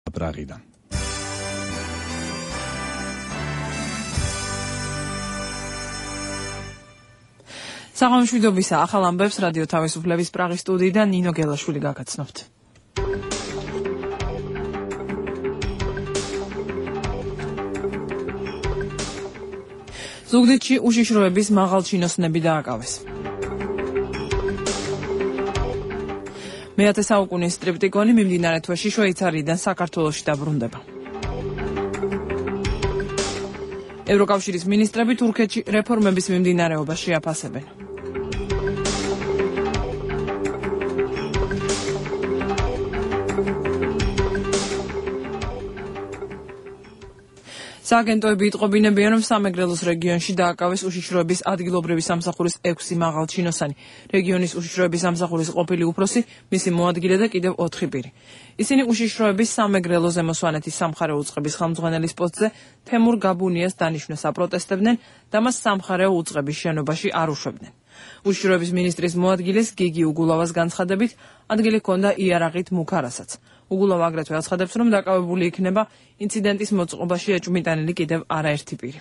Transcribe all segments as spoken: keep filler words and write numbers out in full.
პრაღიდან. საღამოშვიდობისა ახალ ამბებს რადიო თავისუფლების პრაღის სტუდიიდან ნინო გელაშვილი გაგაცნობთ. ზუგდიდში უშიშროების მაღალჩინოსნები დააკავეს. მეათე საუკუნის ტრიპტიკონი მიმდინარე თვეში შვეიცარიიდან საქართველოში დაბრუნდება. ევროკავშირის მინისტრები თურქეთში რეფორმების მიმდინარეობას შეაფასებენ. სააგენტოები იტყობინებიან, რომ სამეგრელოს რეგიონში დააკავეს უშიშროების ადგილობრივი სამსახურის ექვსი მაღალჩინოსანი. რეგიონის უშიშროების სამსახურის ყოფილი უფროსი, მისი მოადგილე და კიდევ ოთხი პირი. ისინი უშიშროების სამეგრელო ზემოსვანეთის სამხარეო უწყების ხელმძღვანელის პოსტზე თემურ გაბუნიას დანიშვნას აპროტესტებდნენ და მას სამხარეო უწყების შენობაში არ უშვებდნენ. უშიშროების მინისტრის მოადგილეს გიგი უგულავას განცხადებით, ადგილი ჰქონდა იარაღით მუქარასაც. უგულავა აგრეთვე აცხადებს, რომ დაკავებული იქნება ინციდენტის მოწყობაში ეჭვმიტანილი კიდევ არაერთი პირი.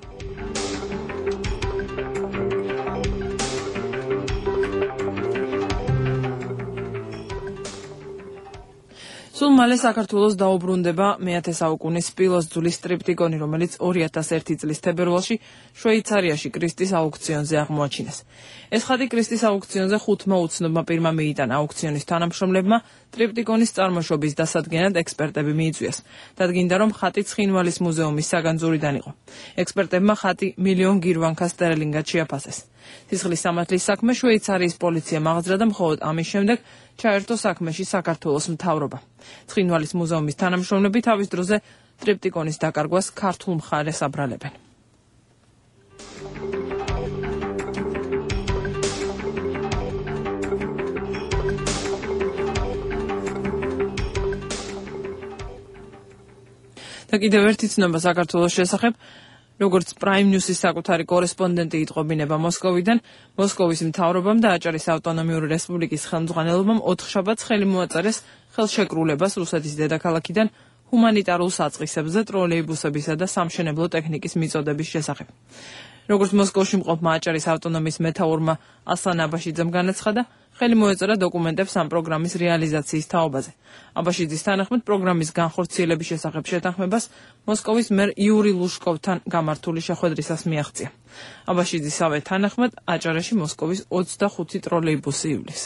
სულ მალე საქართველოს დაუბრუნდება მეათე საუკუნის სპილოს ძვლის ტრიპტიკონი, რომელიც ორი ათას ერთი წლის თებერვალში შვეიცარიაში კრისტის აუქციონზე აღმოაჩინეს. ეს ხატი კრისტის აუქციონზე ხუთმა უცნობმა პირმა მიიტანა. აუქციონის თანამშრომლებმა ტრიპტიკონის წარმოშობის დასადგენად ექსპერტები მიიწვიეს. დადგინდა, რომ ხატი ცხინვალის მუზეუმის საგანძურიდან იყო. ექსპერტებმა ხატი მილიონ გირვანქა სტერლინგად შეაფასეს. სისხლის სამართლის საქმე შვეიცარიის პოლიციამ აღძრა და მხოლოდ ამის შემდეგ ჩაერთო საქმეში საქართველოს მთავრობა. ცხინვალის მუზეუმის თანამშრომლები თავის დროზე ტრიპტიკონის დაკარგვას ქართულ მხარეს აბრალებენ. და კიდევ ერთი ცნობა საქართველოს შესახებ. როგორც Prime News-ის საკუთარი კორესპონდენტი იტყობინება მოსკოვიდან, მოსკოვის მთავრობამ და აჭარის ავტონომიური რესპუბლიკის ხელმძღვანელობამ ოთხშაბათს ხელი მოაწერეს ხელშეკრულებას რუსეთის დედაქალაქიდან ჰუმანიტარულ საწყისებზე ტროლეიბუსებისა და სამშენებლო ტექნიკის მიწოდების შესახებ. როგორც მოსკოვში მყოფმა აჭარის ავტონომიის მეთაურმა ასლან აბაშიძემ განაცხადა, ხელი მოეწერა დოკუმენტებს ამ პროგრამის რეალიზაციის თაობაზე. აბაშიძის თანახმად პროგრამის განხორციელების შესახებ შეთანხმებას მოსკოვის მერ იური ლუშკოვთან გამართული შეხვედრისას მიაღწია. აბაშიძისავე თანახმად აჭარაში მოსკოვის ოცდახუთი ტროლეიბუსი ივლის.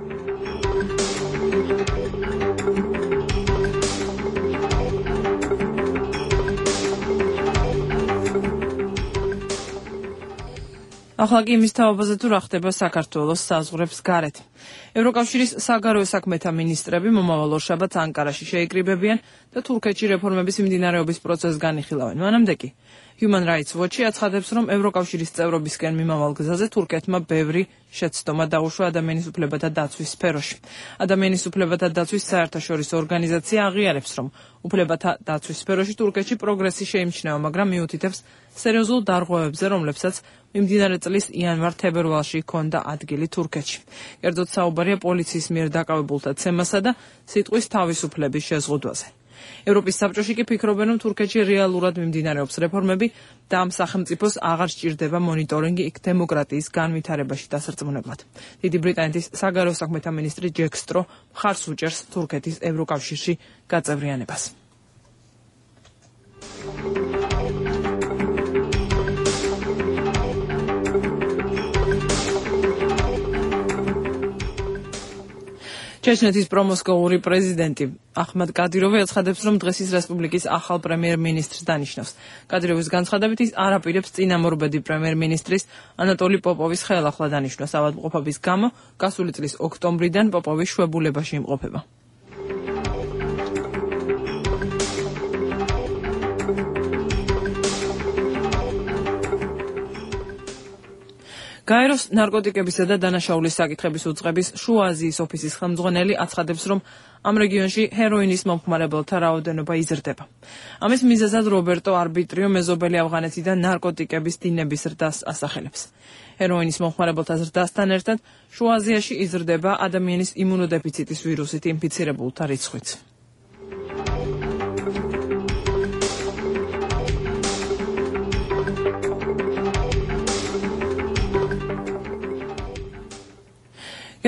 ახლა კი იმის თაობაზე თუ რა ხდება საქართველოს საზღვრებს გარეთ. ევროკავშირის საგარეო საქმეთა მინისტრები მომავალ ორშაბათს ანკარაში შეიკრიბებიან და თურქეთში რეფორმების მიმდინარეობის პროცესს განიხილავენ. მანამდე კი Human Rights Watch აცხადებს, რომ ევროკავშირის წევრობისკენ მიმავალ გზაზე თურქეთმა ბევრი შეცდომა დაუშვა ადამიანის უფლებათა დაცვის სფეროში. ადამიანის უფლებათა დაცვის საერთაშორისო ორგანიზაცია აღიარებს, რომ უფლებათა დაცვის სფეროში თურქეთში პროგრესი შეიმჩნევა, მაგრამ მიუთითებს სერიოზულ დარღვევებზე, რომლებსაც მიმდინარე წლის იანვარ-თებერვალში ჰქონდა ადგილი თურქეთში. კერძოდ საუბარია პოლიციის მიერ დაკავებულთა ცემასა და სიტყვის თავისუფლების შეზღუდვაზე. ევროპის საბჭოში კი ფიქრობენ, რომ თურქეთში რეალურად მიმდინარეობს რეფორმები და ამ სახელმწიფოს აღარ სჭირდება მონიტორინგი იქ დემოკრატიის განვითარებაში დასარწმუნებლად. დიდი ბრიტანეთის საგარეო საქმეთა მინისტრი ჯეკ სტრო მხარს უჭერს თურქეთის ევროკავშირში გაწევრიანებას. ჩეჩნეთის პრომოსკოვური პრეზიდენტი ახმად კადიროვი აცხადებს, რომ დღეს ის რესპუბლიკის ახალ პრემიერ-მინისტრს დანიშნავს. კადიროვის განცხადებით ის არ აპირებს წინამორბედი პრემიერ-მინისტრის ანატოლი პოპოვის ხელახლა დანიშნვას. ავადმყოფობის გამო გასული წლის ოქტომბრიდან პოპოვი შვებულებაში იმყოფება. გაეროს ნარკოტიკებისა და დანაშაულის საკითხების უწყების შუა აზიის ოფისის ხელმძღვანელი აცხადებს, რომ ამ რეგიონში ჰეროინის მომხმარებელთა რაოდენობა იზრდება. ამის მიზეზად რობერტო არბიტრიო მეზობელი ავღანეთიდან ნარკოტიკების დინების ზრდას ასახელებს. ჰეროინის მომხმარებელთა ზრდასთან ერთად შუა აზიაში იზრდება ადამიანის იმუნოდეფიციტის ვირუსით ინფიცირებულთა რიცხვიც.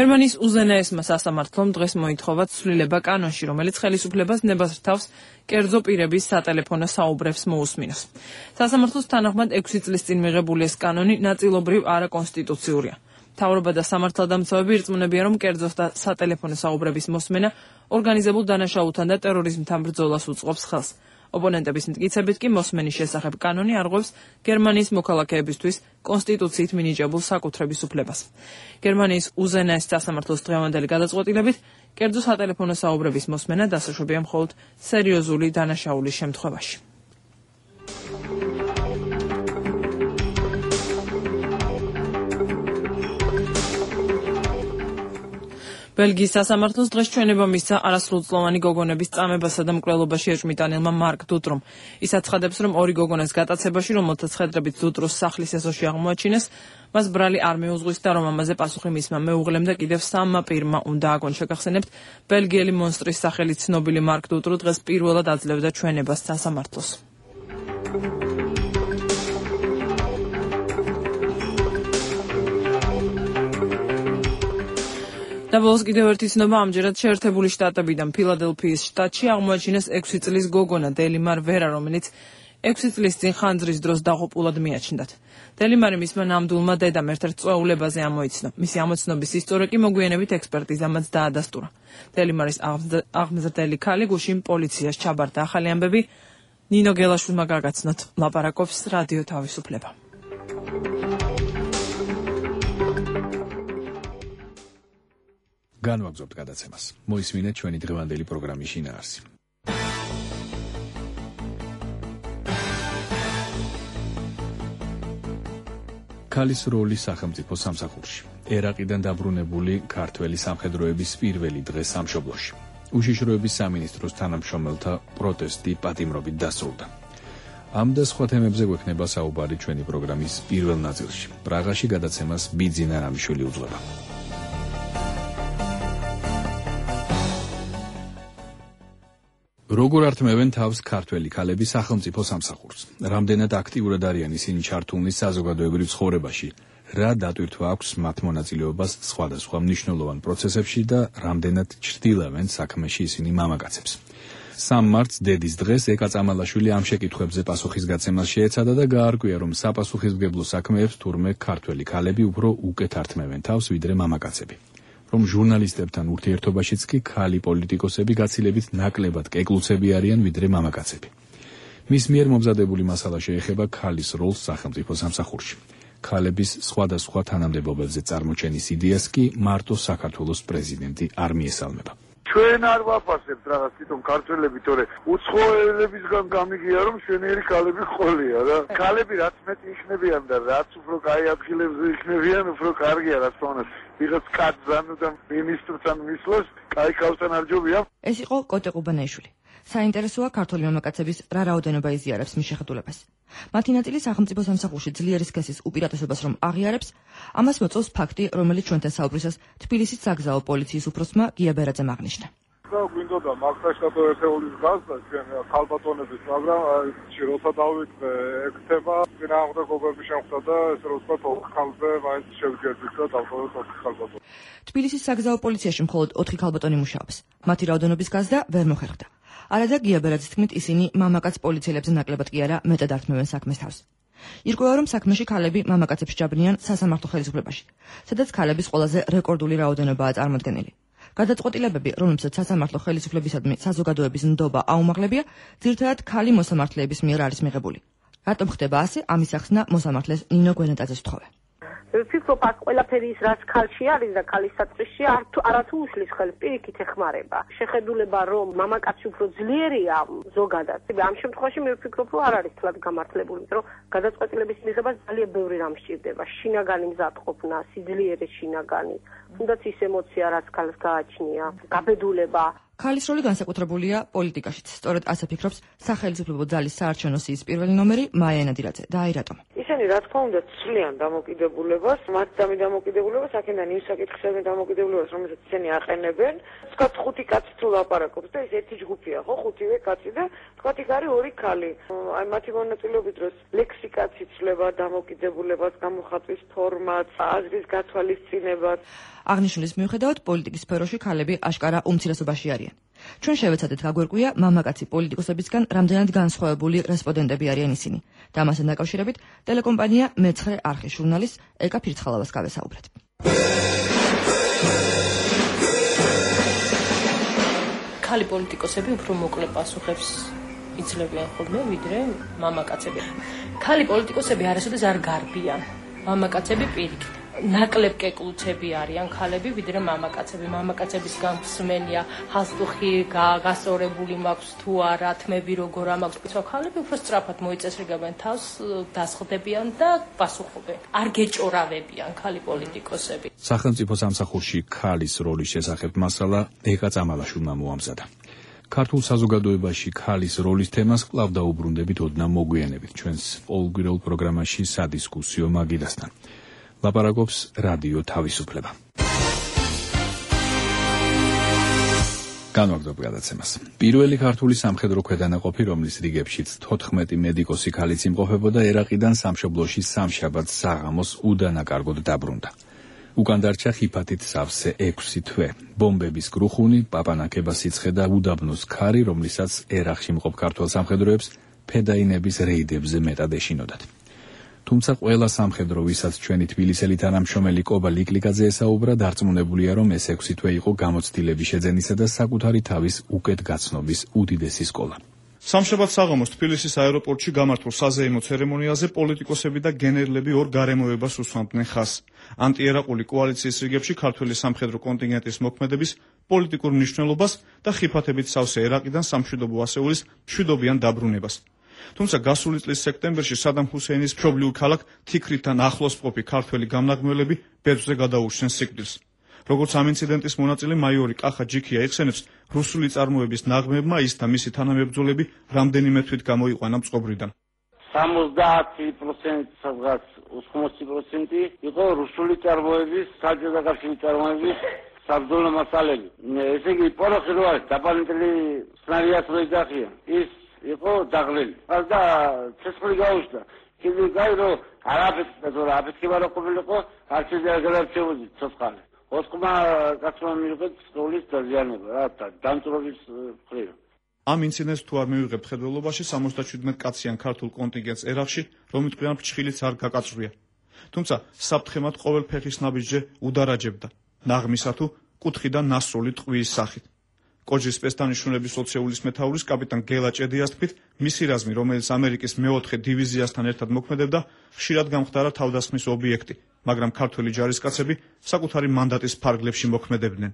გერმანიის უზენაესმა სასამართლომ დღეს მოითხოვა ცვლილება კანონში, რომელიც ხელისუფლებას ნებას რთავს კერძო პირების სატელეფონო საუბრებს მოусმინოს. სასამართლოს თანახმად ექვსი წლის წინ მიღებული ეს კანონი ნაწილობრივ არაკონსტიტუციურია. მთავრობა და სამართალდამცავები ირწმუნებიან, რომ კერძო და სატელეფონო საუბრების მოსმენა ორგანიზებულ დანაშაულთან და ტერორიზმთან ბრძოლას უწყობს ხელს. ოპონენტების მტკიცებით კი მოსმენის შესახებ კანონი არღვევს გერმანიის მოქალაქეებისთვის კონსტიტუციით მინიჭებულ საკუთრების უფლებას. გერმანიის უზენაეს სასამართლოს დღევანდელი გადაწყვეტილებით კერძო სატელეფონო საუბრების მოსმენა დასაშვებია მხოლოდ სერიოზული დანაშაულის შემთხვევაში. ბელგიის სასამართლოს დღეს ჩვენება მისცა არასრულწლოვანი გოგონების წამებასა და მკვლელობაში ეჭვმიტანილმა მარკ დუტრომ. ის აცხადებს, რომ ორი გოგონას გატაცებაში, რომელთაც ხედრებით დუტროს სახლის ეზოში აღმოაჩინეს, მას ბრალი არ მეუძღვის და რომ ამაზე პასუხი მისმა მეუღლემ და კიდევ სამმა პირმა უნდა აგონ. შეგახსენებთ, ბელგიელი მონსტრის სახელით ცნობილი მარკ დუტრო დღეს პირველად აძლევდა ჩვენებას სასამართლოს. და ბოლოს კიდევ ერთი ცნობა, ამჯერად შეერთებული შტატებიდან ფილადელფიის შტატში აღმოაჩინეს ექვსი წლის გოგონა დელიმარ ვერა, რომელიც ექვსი წლის წინ ხანძრის დროს დაღუპულად მიაჩნდათ. დელიმარი მისმა ნამდვილმა დედამ ერთ-ერთ წვეულებაზე ამოიცნო. მისი ამოცნობის ისტორია კი მოგვიანებით ექსპერტიზამაც დაადასტურა. დელიმარის აღმზრდელი ქალი გუშინ პოლიციას ჩაბარდა. ახალი ამბები ნინო გელაშვილმა გაგაცნოთ. ლაპარაკობს რადიო თავისუფლება. განვაგრძობთ გადაცემას. მოისმინეთ ჩვენი დღევანდელი პროგრამის შინაარსი. ქალის როლი სახელმწიფო სამსახურში. ერაყიდან დაბრუნებული ქართველი სამხედროების პირველი დღე სამშობლოში. უშიშროების სამინისტროს თანამშრომელთა პროტესტი პატიმრობით დასრულდა. ამ და სხვა თემებზე გვექნება საუბარი ჩვენი პროგრამის პირველ ნაწილში. პრაღაში გადაცემას ბიძინა რამიშვილი უძღვება. როგორ ართმევენ თავს ქართველი ქალები სახელმწიფო სამსახურს? რამდენად აქტიურად არიან ისინი ჩართულნი საზოგადოებრივ ცხოვრებაში? რა დატვირთვა აქვს მათ მონაწილეობას სხვადასხვა მნიშვნელოვან პროცესებში და რამდენად ჩრდილავენ საქმეში ისინი მამაკაცებს? სამ მარტს დედის დღეს ეკა წამალაშვილი ამ შეკითხვებზე პასუხის გაცემას შეეცადა და გაარკვია, რომ საპასუხისმგებლო საქმეებს თურმე ქართველი ქალები უფრო უკეთ ართმევენ თავს ვიდრე მამაკაცები. რომ ჟურნალისტებთან ურთიერთობაშიც კი ქალი პოლიტიკოსები გაცილებით ნაკლებად კეკლუცები არიან ვიდრე მამაკაცები. მის მიერ მომზადებული მასალა შეეხება ქალის როლს სახელმწიფო სამსახურში. ქალების სხვადასხვა თანამდებობებზე წარმოჩენის იდეას კი მარტო საქართველოს პრეზიდენტი არ მიესალმება. ჩვენ არ ვაფასებთ რაღაც თვითონ ქართველები, თორე უცხოელებისგან გამიგია, რომ შვენიერი ქალები ყოლია რა. ქალები რაც მეტი იქნებიან და რაც უფრო კაი ადგილებზე იქნებიან, უფრო კარგია რა თქმა უნდა. ვიღაც კაცთან და მინისტრთან მისვლას, კაი ქალთან არ ჯობია. ეს იყო კოტე ყუბანაიშვილი. საინტერესოა ქართული მამაკაცების რა რაოდენობა იზიარებს მის შეხედულებას. მათი ნაწილი სახელმწიფო სამსახურში ძლიერის სქესის უპირატესობას რომ აღიარებს, ამას მოწევს ფაქტი, რომელიც ჩვენთან საუბრისას თბილისის საგზაო პოლიციის უფროსმა გია ბერაძემ აღნიშნა. გვინდოდა მაგთაშტატო ერთეულის გაზდა ჩვენ ქალბატონების, მაგრამ როცა დავიწყე ეკთება წინააღმდეგობები შემხვდა და ესე რომ ვთქვათ ოთხ ქალზე მაინც შევჯერდით და დავтовოთ ოთხ ქალბატონს. თბილისის საგზაო პოლიციაში მხოლოდ ოთხი ქალბატონი მუშაობს. მათი რაოდენობის გაზდა ვერ მოხერხდა. არადა გია ბერაძის თქმით, ისინი მამაკაც პოლიციელებზე ნაკლებად კი არა მეტად ართმევენ საქმეს თავს. ირკვევა, რომ საქმეში ქალები მამაკაცებს ჭაბნიან სასამართლო ხელისუფლებაში, სადაც ქალების ყველაზე რეკორდული რაოდენობაა წარმოდგენილი. გადაწყვეტილებები, რომლებსაც სასამართლო ხელისუფლებისადმი საზოგადოების ნდობა აუმაღლებია, ძირითადად ქალი მოსამართლეების მიერ არის მიღებული. რატომ ხდება ასე? ამის ახსნა მოსამართლეს ნინო გვენეტაძეს ვთხოვე. ვფიქრობ, აქ ყველაფერი ის რაც ქალში არის და ქალის საწყისში არათუ უშლის ხელს პირიქით ეხმარება. შეხედულება, რომ მამაკაცი უფრო ძლიერია ზოგადად. ამ შემთხვევაში მე ვფიქრობ, რომ არ არის თლად გამართლებული, იმიტომ რომ გადაწყვეტილების მიღება ძალიან ბევრი რამ სჭირდება. შინაგანი მზადყოფნა, სიძლიერე შინაგანი, თუნდაც ის ემოცია, რაც ქალს გააჩნია, გაბედულება. ქალის როლი განსაკუთრებულია პოლიტიკაშიც. სწორედ ასე ფიქრობს სახელმწიფო ძალის საარჩევნო სიის პირველი ნომერი მაია ენადირაძე. და აი რატომ? ისინი რა თქმა უნდა ცვლიან დამოკიდებულებას, მათდამი დამოკიდებულებას, აქედან იმ საკითხისადმი დამოკიდებულებას, რომელსაც ისინი აყენებენ. თქვათ ხუთი კაცი თუ ლაპარაკობს და ეს ერთი ჯგუფია, ხო, ხუთივე კაცი და თქვათ იქ არის ორი ქალი. აი მათი მონაწილეობის დროს ლექსიკაც იცვლება, დამოკიდებულებას, გამოხატვის ფორმაც, აზრის გათვალისწინებაც. აღნიშნულის მიუხედავად, პოლიტიკის სფეროში ქალები აშკარა უმცირესობაში არიან. ჩვენ შევეცადეთ გაგვერკვია მამაკაცი პოლიტიკოსებისგან რამდენად განსხვავებული რესპონდენტები არიან ისინი. და ამასთან დაკავშირებით ტელეკომპანია მეცხრე არხის ჟურნალისტ ეკა ფირცხალავას გავესაუბრეთ. ქალი პოლიტიკოსები უფრო მოკლე პასუხებს იძლევიან ხოლმე ვიდრე მამაკაცები. ქალი პოლიტიკოსები არასოდეს არ გარბიან. მამაკაცები პირიქით. ნაკლებ კეკლუცები არიან ქალები ვიდრე მამაკაცები. მამაკაცების გამსმენია ხალხი გასწორებული მაქვს თუ არა, თმები როგორ ამაქვს, თუმცა ქალები უფრო სწრაფად მოიწესრიგებენ თავს, დასხდებიან და პასუხობენ. არ გეჭორავებიან ქალი პოლიტიკოსები. სახელმწიფო სამსახურში ქალის როლის შესახებ მასალა ეკა წამალაშვილმა მოამზადა. ქართულ საზოგადოებაში ქალის როლის თემას კვლავ დაუბრუნდებით ოდნა მოგვიანებით ჩვენს ყოველგვირეულ პროგრამაში სადისკუსიო მაგიდასთან. ლაპარაკობს რადიო თავისუფლება. განვაგრძობ გადაცემას. პირველი ქართული სამხედრო ქვედანაყოფი, რომლის რიგებშიც თოთხმეტი მედიკოსი ქალიც იმყოფებოდა, ერაყიდან სამშობლოში სამშაბათს საღამოს უდანაკარგოდ დაბრუნდა. უკან დარჩა ხიფათით სავსე ექვსი თვე. ბომბების გრუხუნი, პაპანაკება სიცხე და უდაბნოს ქარი, რომლისაც ერაყში მყოფ ქართველ სამხედროებს ფედაინების რეიდებზე მეტად ეშინოდათ. თუმცა ყველა სამხედრო, ვისაც ჩვენი თბილისელი თანამშრომელი კობა ლიკლიკაძე ესაუბრა, დარწმუნებულია, რომ ეს ექვსი თვე იყო გამოცდილების შეძენისა და საკუთარი თავის უკეთ გაცნობის უდიდესი სკოლა. სამშაბათს საღამოს თბილისის აეროპორტში გამართულ საზეიმო ცერემონიაზე პოლიტიკოსები და გენერლები ორ გარემოებას უსვამდნენ ხაზს. ანტიერაყული კოალიციის რიგებში ქართველი სამხედრო კონტინგენტის მოქმედების პოლიტიკურ მნიშვნელობას და ხიფათებით სავსე ერაყიდან სამშვიდობო ასეულის მშვიდობიან დაბრუნებას. თუმცა გასული წლის სექტემბერში სადამ ჰუსეინის მშობლიურ ქალაქ თიქრიდან ახლოს მყოფი ქართველი გამნაგმველები ბერძზე გადაურჩნენ სიკვდილს. როგორც ამ ინციდენტის მონაწილე მაიორი კახა ჯიქია იხსენებს, რუსული წარმოების ნაღმებმა ის და მისი თანამებრძოლები რამდენიმე თვით გამოიყვანა მწყობრიდან. სამოცდაათი პროცენტი სადღაც ოცდაოთხი პროცენტი იყო რუსული წარმოების, საჯარო კავშირის წარმოების საბრძოლო მასალები. ესე იგი, პოროხი რო არის დაპალენტილი სნარიად რო იძახიან, ის იყო დაღლილი. და ცეცხლი გაუჩნდა. კიდევ გაი რომ არაფერი რო აფეთქება რო ყოფილიყო, არც ისე გადარჩებოდი ცოცხალი. ოსკმა კაცმა მიიღეთ სკოლის დაზიანება, რა დამწრობის მხრივ. ამ ინციდენტს თუ არ მივიღებთ ხედველობაში, სამოცდაშვიდმეტ კაციან ქართულ კონტინგენტს ერაყში, რომლითაც ფრჩხილიც არ გაკაწვრია. თუმცა საფრთხემად ყოველ ფეხის ნაბიჯზე უდარაჯებდა, ნაღმისა თუ კუთხიდან ნასროლი ტყვის სახით. კოჯის პესტანიშვილების ოცეულის მეთაურის კაპიტან გელა ჭედიას თქმით, მისი რაზმი, რომელიც ამერიკის მეოთხე დივიზიასთან ერთად მოქმედებდა, ხშირად გამხდარა თავდასხმის ობიექტი, მაგრამ ქართველი ჯარისკაცები საკუთარი მანდატის ფარგლებში მოქმედებდნენ.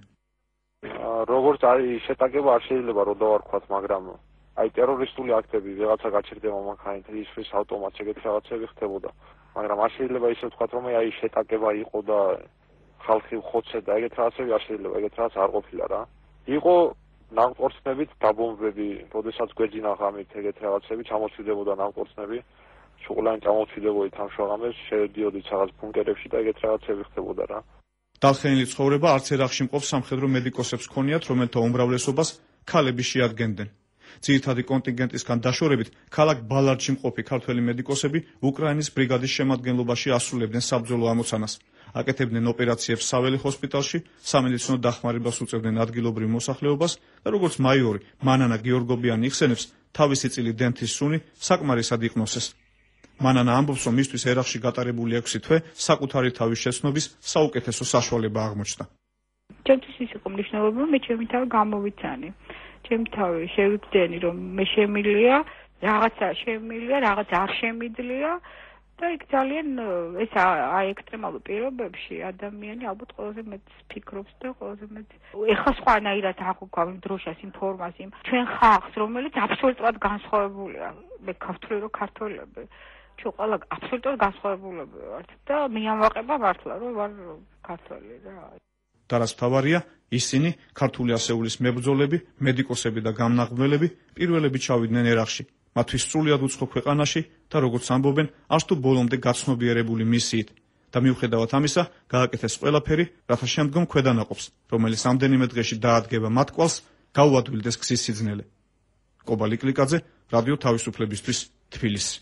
როგორც არის შეტაკება არ შეიძლება რომ დავარქვათ, მაგრამ აი ტერორისტული აქტები, ვიღაცა გაჩერდება მანქანით, ისრის ავტომატ ეგეთი რაღაცები ხდებოდა. მაგრამ არ შეიძლება ისე ვთქვათ, რომ აი შეტაკება იყო და ხალხი ხოცე და ეგეთ რაღაცები არ შეიძლება, ეგეთ რაღაც არ ყოფილა რა. იყო ნავტორცნებით დაბომბები, როდესაც გვეძინა ღამით ეგეთ რაღაცები, ჩამოწვიდებოდა ნავტორცნები, შუღლანი ჩამოწვიდებოდით ამ შუაღამეს, შევედიოდით რაღაც ბუნკერებში და ეგეთ რაღაცები ხდებოდა რა. დალხენილი ცხოვრება არც ერაყში მყოფ სამხედრო მედიკოსებს ჰქონიათ, რომელთა უმრავლესობას ქალები შეადგენდნენ. ძირითადი კონტინგენტისგან დაშორებით, ქალაქ ბალარჯში მყოფი ქართველი მედიკოსები უკრაინის ბრიგადის შემადგენლობაში ასრულებდნენ საბრძოლო ამოცანას. აკეთებდნენ ოპერაციებს საველე ჰოსპიტალში, სამედიცინო დახმარებას უწევდნენ ადგილობრივ მოსახლეობას და როგორც მაიორი მანანა გიორგობიანი იხსენებს, თავისი წილი დენთის სუნი საკმარისად იყნოსეს. მანანა ამბობს, რომ მისთვის ერაყში გატარებული ექვსი თვე საკუთარი თავის შეცნობის საუკეთესო საშუალება აღმოჩნდა. ჩემთვის ის იყო მნიშვნელოვანი, რომ მე ჩემი თავი გამოვიცანი. ჩემი თავი შევიძენი, რომ მე შემილია, რაღაცა შემილია, რაღაცა არ შემიძლია. და იქ ძალიან ეს აი ექსტრემალურ პირობებში ადამიანი ალბათ ყველაზე მეტ ფიქრობს და ყველაზე მეტ ეხლა სხვანაირად აღვქვა დროშას ინფორმაციამ ჩვენ ხალხს, რომელიც აბსოლუტურად განსხვავებულია. მე ქართული რო ქართველები ჩვენ ყველა აბსოლუტურად განსხვავებულები ვართ და მე ამაყება მართლა რომ ვარ ქართველი რა. და რაც მთავარია, ისინი ქართული ასეულის მებრძოლები, მედიკოსები და გამნაღმველები პირველები ჩავიდნენ ერაყში. მათთვის სრულიად უცხო ქვეყანაში და როგორც ამბობენ, არც თუ ბოლომდე გაცნობიერებული მისიით. და მიუხედავად ამისა, გააკეთეს ყველაფერი, რათა შემდგომ ქვედანაყოფს, რომელიც ამდენიმე დღეში დაადგება მათ კვალს, გაუადვილდეს გზის სიძნელე. კობალი კლიკაძე, რადიო თავისუფლებისთვის, თბილისი.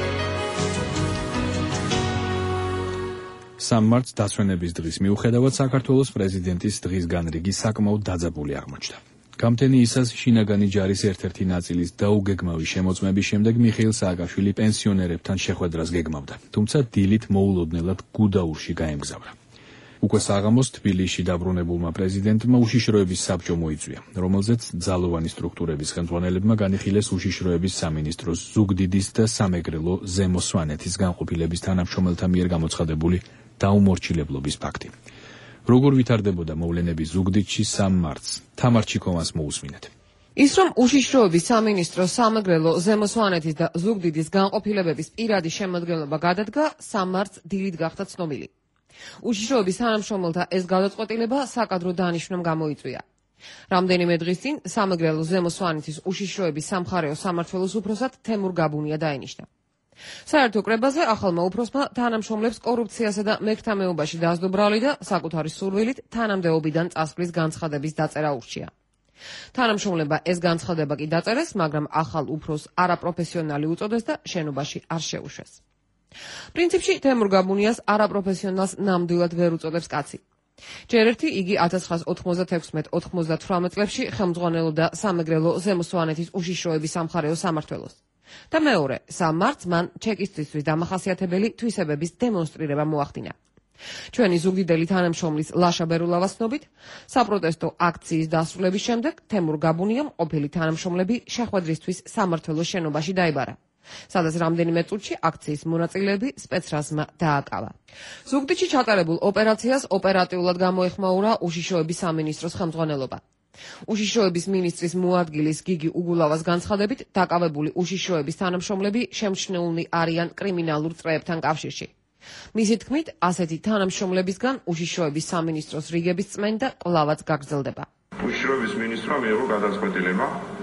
სამ მარტს დაცვენების დღის მიუხედავად საქართველოს პრეზიდენტის დღის განრიგი საკმაოდ დაძაბული აღმოჩნდა. გამთენი ისას შინაგანი ჯარის ერთ-ერთი ნაწილის დაუგეგმავი შემოწმების შემდეგ მიხეილ სააკაშვილი პენსიონერებთან შეხვედრას გეგმავდა, თუმცა დილით მოულოდნელად გუდაურში გაემგზავრა. უკვე საღამოს თბილისში დაბრუნებულმა პრეზიდენტმა უშიშროების საბჭო მოიწვია, რომელზეც ძალოვანი სტრუქტურების ხელმძღვანელებმა განიხილეს უშიშროების სამინისტროს ზუგდიდის და სამეგრელო ზემო სვანეთის განყოფილების თანამშრომელთა მიერ გამოცხადებული დაუმორჩილებლობის ფაქტი. როგორ ვითარდებოდა მოვლენები ზუგდიდში სამ მარტს? თამარ ჩიკოვას მოусმინეთ. ის რომ უშიშროების სამინისტროს სამეგრელო ზემო სვანეთის და ზუგდიდის განყოფილებების პირადი შემადგენლობა გადადგა სამ მარტს დილით გახდა ცნობილი. უშიშროების თანამშრომელთა ეს გადაწყვეტილება საკადრო დანიშვნამ გამოიწვია. რამდენიმე დღის წინ სამეგრელო ზემო სვანეთის უშიშროების სამხარეო სამმართველოს უფროსად თემურ გაბუნია დაენიშნა. საერთო კრებაზე ახალმა უფროსმა თანამშრომლებს კორუფციასა და მეკრთამეობაში დაასდო ბრალი და საკუთარი სურვილით თანამდებობიდან წასვლის განცხადების დაწერა ურჩია. თანამშრომლებმა ეს განცხადება კი დაწერეს, მაგრამ ახალ უფროს არაპროფესიონალი უწოდეს და შენობაში არ შეუშვეს. პრინციპში თემურ გაბუნიას არაპროფესიონალს ნამდვილად ვერ უწოდებს კაცი. ჯერ ერთი იგი ათას ცხრაას ოთხმოცდათექვსმეტ ოთხმოცდათვრამეტ წლებში ხელმძღვანელობდა სამეგრელო ზემო სვანეთის უშიშროების სამხარეო სამმართველოს. და მეორე, სამ მარტს მან ჩეკისტისთვის დამახასიათებელი თვისებების დემონსტრირება მოახდინა. ჩვენი ზუგდიდელი თანამშრომლის ლაშა ბერულავას ცნობით, საპროტესტო აქციის დასრულების შემდეგ თემურ გაბუნიამ ყოფილი თანამშრომლები შეხვედრისთვის სამმართველოს შენობაში დაიბარა, სადაც რამდენიმე წუთში აქციის მონაწილეები სპეცრაზმა დააკავა. ზუგდიდში ჩატარებულ ოპერაციას ოპერატიულად გამოეხმაურა უშიშროების სამინისტროს ხელმძღვანელობა. უშიშროების მინისტრის მოადგილის გიგი უგულავას განცხადებით, დაკავებული უშიშროების თანამშრომლები შემჩნეულნი არიან კრიმინალურ წრეებთან კავშირში. მისი თქმით, ასეთი თანამშრომლებისგან უშიშროების სამინისტროს რიგების წმენდა კვლავაც გაგრძელდება. უშიშროების მინისტრმა მიიღო გადაწყვეტილება,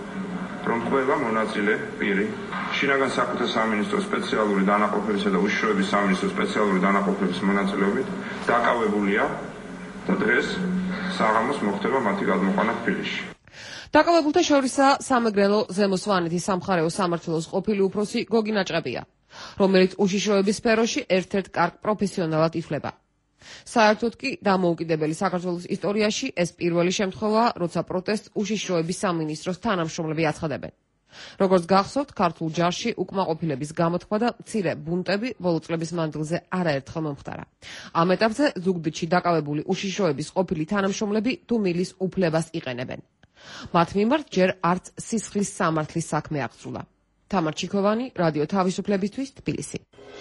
რომ ყველა მონაწილე პირი შინაგან საქმეთა სამინისტროს სპეციალური დანაყოფებისა და უშიშროების სამინისტროს სპეციალური დანაყოფების მონაწილეობით დაკავებულია და დღეს საღამოს მოხდება მათი გადმოყვანა თბილისში. დაკავებულთა შორისაა სამეგრელო ზემო სვანეთის სამხარეო სამმართველოს ყოფილი უფროსი გოგი ნაჭყებია, რომელიც უშიშროების სფეროში ერთ-ერთ კარგ პროფესიონალად ითვლება. საერთოდ კი დამოუკიდებელი საქართველოს ისტორიაში ეს პირველი შემთხვევაა, როცა პროტესტს უშიშროების სამინისტროს თანამშრომლები აცხადებენ. როგორც გახსოვთ, ქართულ ჯარში უკმაყოფილების გამოთქვა და მცირე ბუნტები ბოლო წლების მანძილზე არაერთხელ მომხდარა. ამ ეტაპზე ზუგდიდში დაკავებული უშიშროების ყოფილი თანამშრომლები თუმილის უფლებას იყენებენ. მათ მიმართ ჯერ არც სისხლის სამართლის საქმე აღსრულა. თამარ ჩიქოვანი, რადიო თავისუფლებისთვის, თბილისი.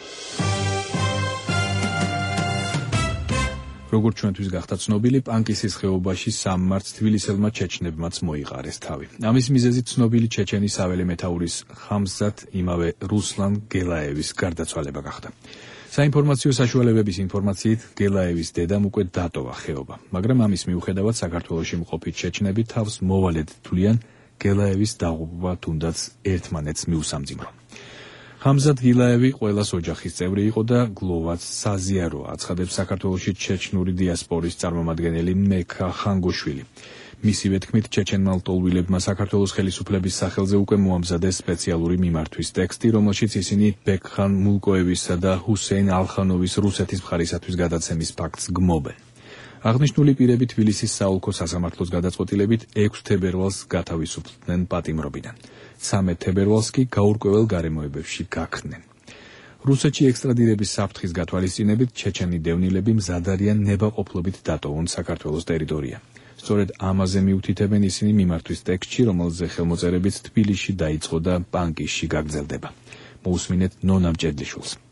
როგორც ჩვენთვის გახდა ცნობილი, პანკისის ხეობაში სამ მარტს თბილისელმა ჩეჩნებმაც მოიყარეს თავი. ამის მიზეზით ცნობილი ჩეჩენი საველე მეთაურის ხამზად იმავე რუსლან გელაევის გარდაცვალება გახდა. საინფორმაციო საშუალებების ინფორმაციით, გელაევის დედამ უკვე დატოვა ხეობა, მაგრამ ამის მიუხედავად საქართველოში მყოფი ჩეჩნები თავს მოვალედ თვლიან გელაევის დაღუპვა თუნდაც ერთმანეთს მიუსამძიმრო. ხამზად გილაევი ყველას ოჯახის წევრი იყო და გლოვაც საზიაროა, აცხადებს საქართველოში ჩეჩნური დიასპორის წარმომადგენელი მექა ხანგოშვილი. მისივე თქმით, ჩეჩენმა ლტოლვილებმა საქართველოს ხელისუფლების სახელზე უკვე მოამზადეს სპეციალური მიმართვის ტექსტი, რომელშიც ისინი ბეკხან მულკოევისა და ჰუსეინ ალხანოვის რუსეთის მხარისათვის გადაცემის ფაქტს გმობენ. აღნიშნული პირები თბილისის საოლქო სასამართლოს გადაწყვეტილებით ექვსი თებერვალს გათავისუფლდნენ პატიმრობიდან. სამი თებერვალს კი გაურკვეველ გარემოებებში გაქრნენ. რუსეთში ექსტრადირების საფრთხის გათვალისწინებით ჩეჩენი დევნილები მზად არიან ნებაყოფლობით დატოვონ საქართველოს ტერიტორია. სწორედ ამაზე მიუთითებენ ისინი მიმართვის ტექსტში, რომელზე ხელმოწერებით თბილისში დაიწყო და პანკისში გაგრძელდება. მოусმინეთ ნონა მჭედლიშვილს.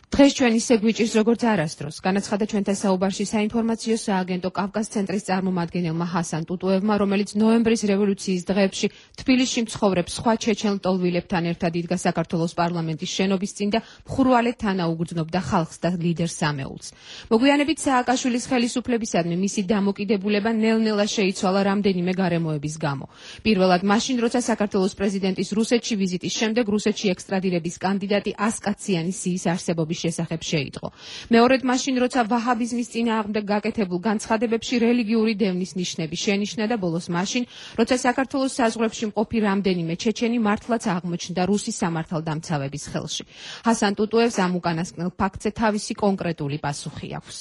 დღეს ჩვენ ისე გვიჭირს როგორც არასდროს, განაცხადა ჩვენთან საუბარში საინფორმაციო სააგენტო კავკას ცენტრის წარმომადგენელმა ჰასან ტუტუევმა, რომელიც ნოემბრის რევოლუციის დღეებში თბილისში მცხოვრებ სხვა ჩეჩენ ლტოლვილებთან ერთად იდგა საქართველოს პარლამენტის შენობის წინ და მხურვალედ თანაუგრძნობდა ხალხს და ლიდერ სამეულს. მოგვიანებით სააკაშვილის ხელისუფლებისადმი მისი დამოკიდებულება ნელ-ნელა შეიცვალა რამდენიმე გარემოების გამო. პირველად მაშინ, როცა საქართველოს პრეზიდენტის რუსეთში ვიზიტის შემდეგ რუსეთში ექსტრადირების კანდიდატი ასკაციანის სიის არსებობის შესახებ შეიტყო. მეორედ მაშინ, როცა ვაჰაბიზმის წინააღმდეგ გაკეთებულ განცხადებებში რელიგიური დევნის ნიშნები შენიშნა და ბოლოს მაშინ, როცა საქართველოს საზღვრებში მყოფი რამდენიმე ჩეჩენი მართლაც აღმოჩნდა რუსის სამართალდამცავების ხელში. ჰასან ტუტუევს ამ უკანასკნელ ფაქტზე თავისი კონკრეტული პასუხი აქვს.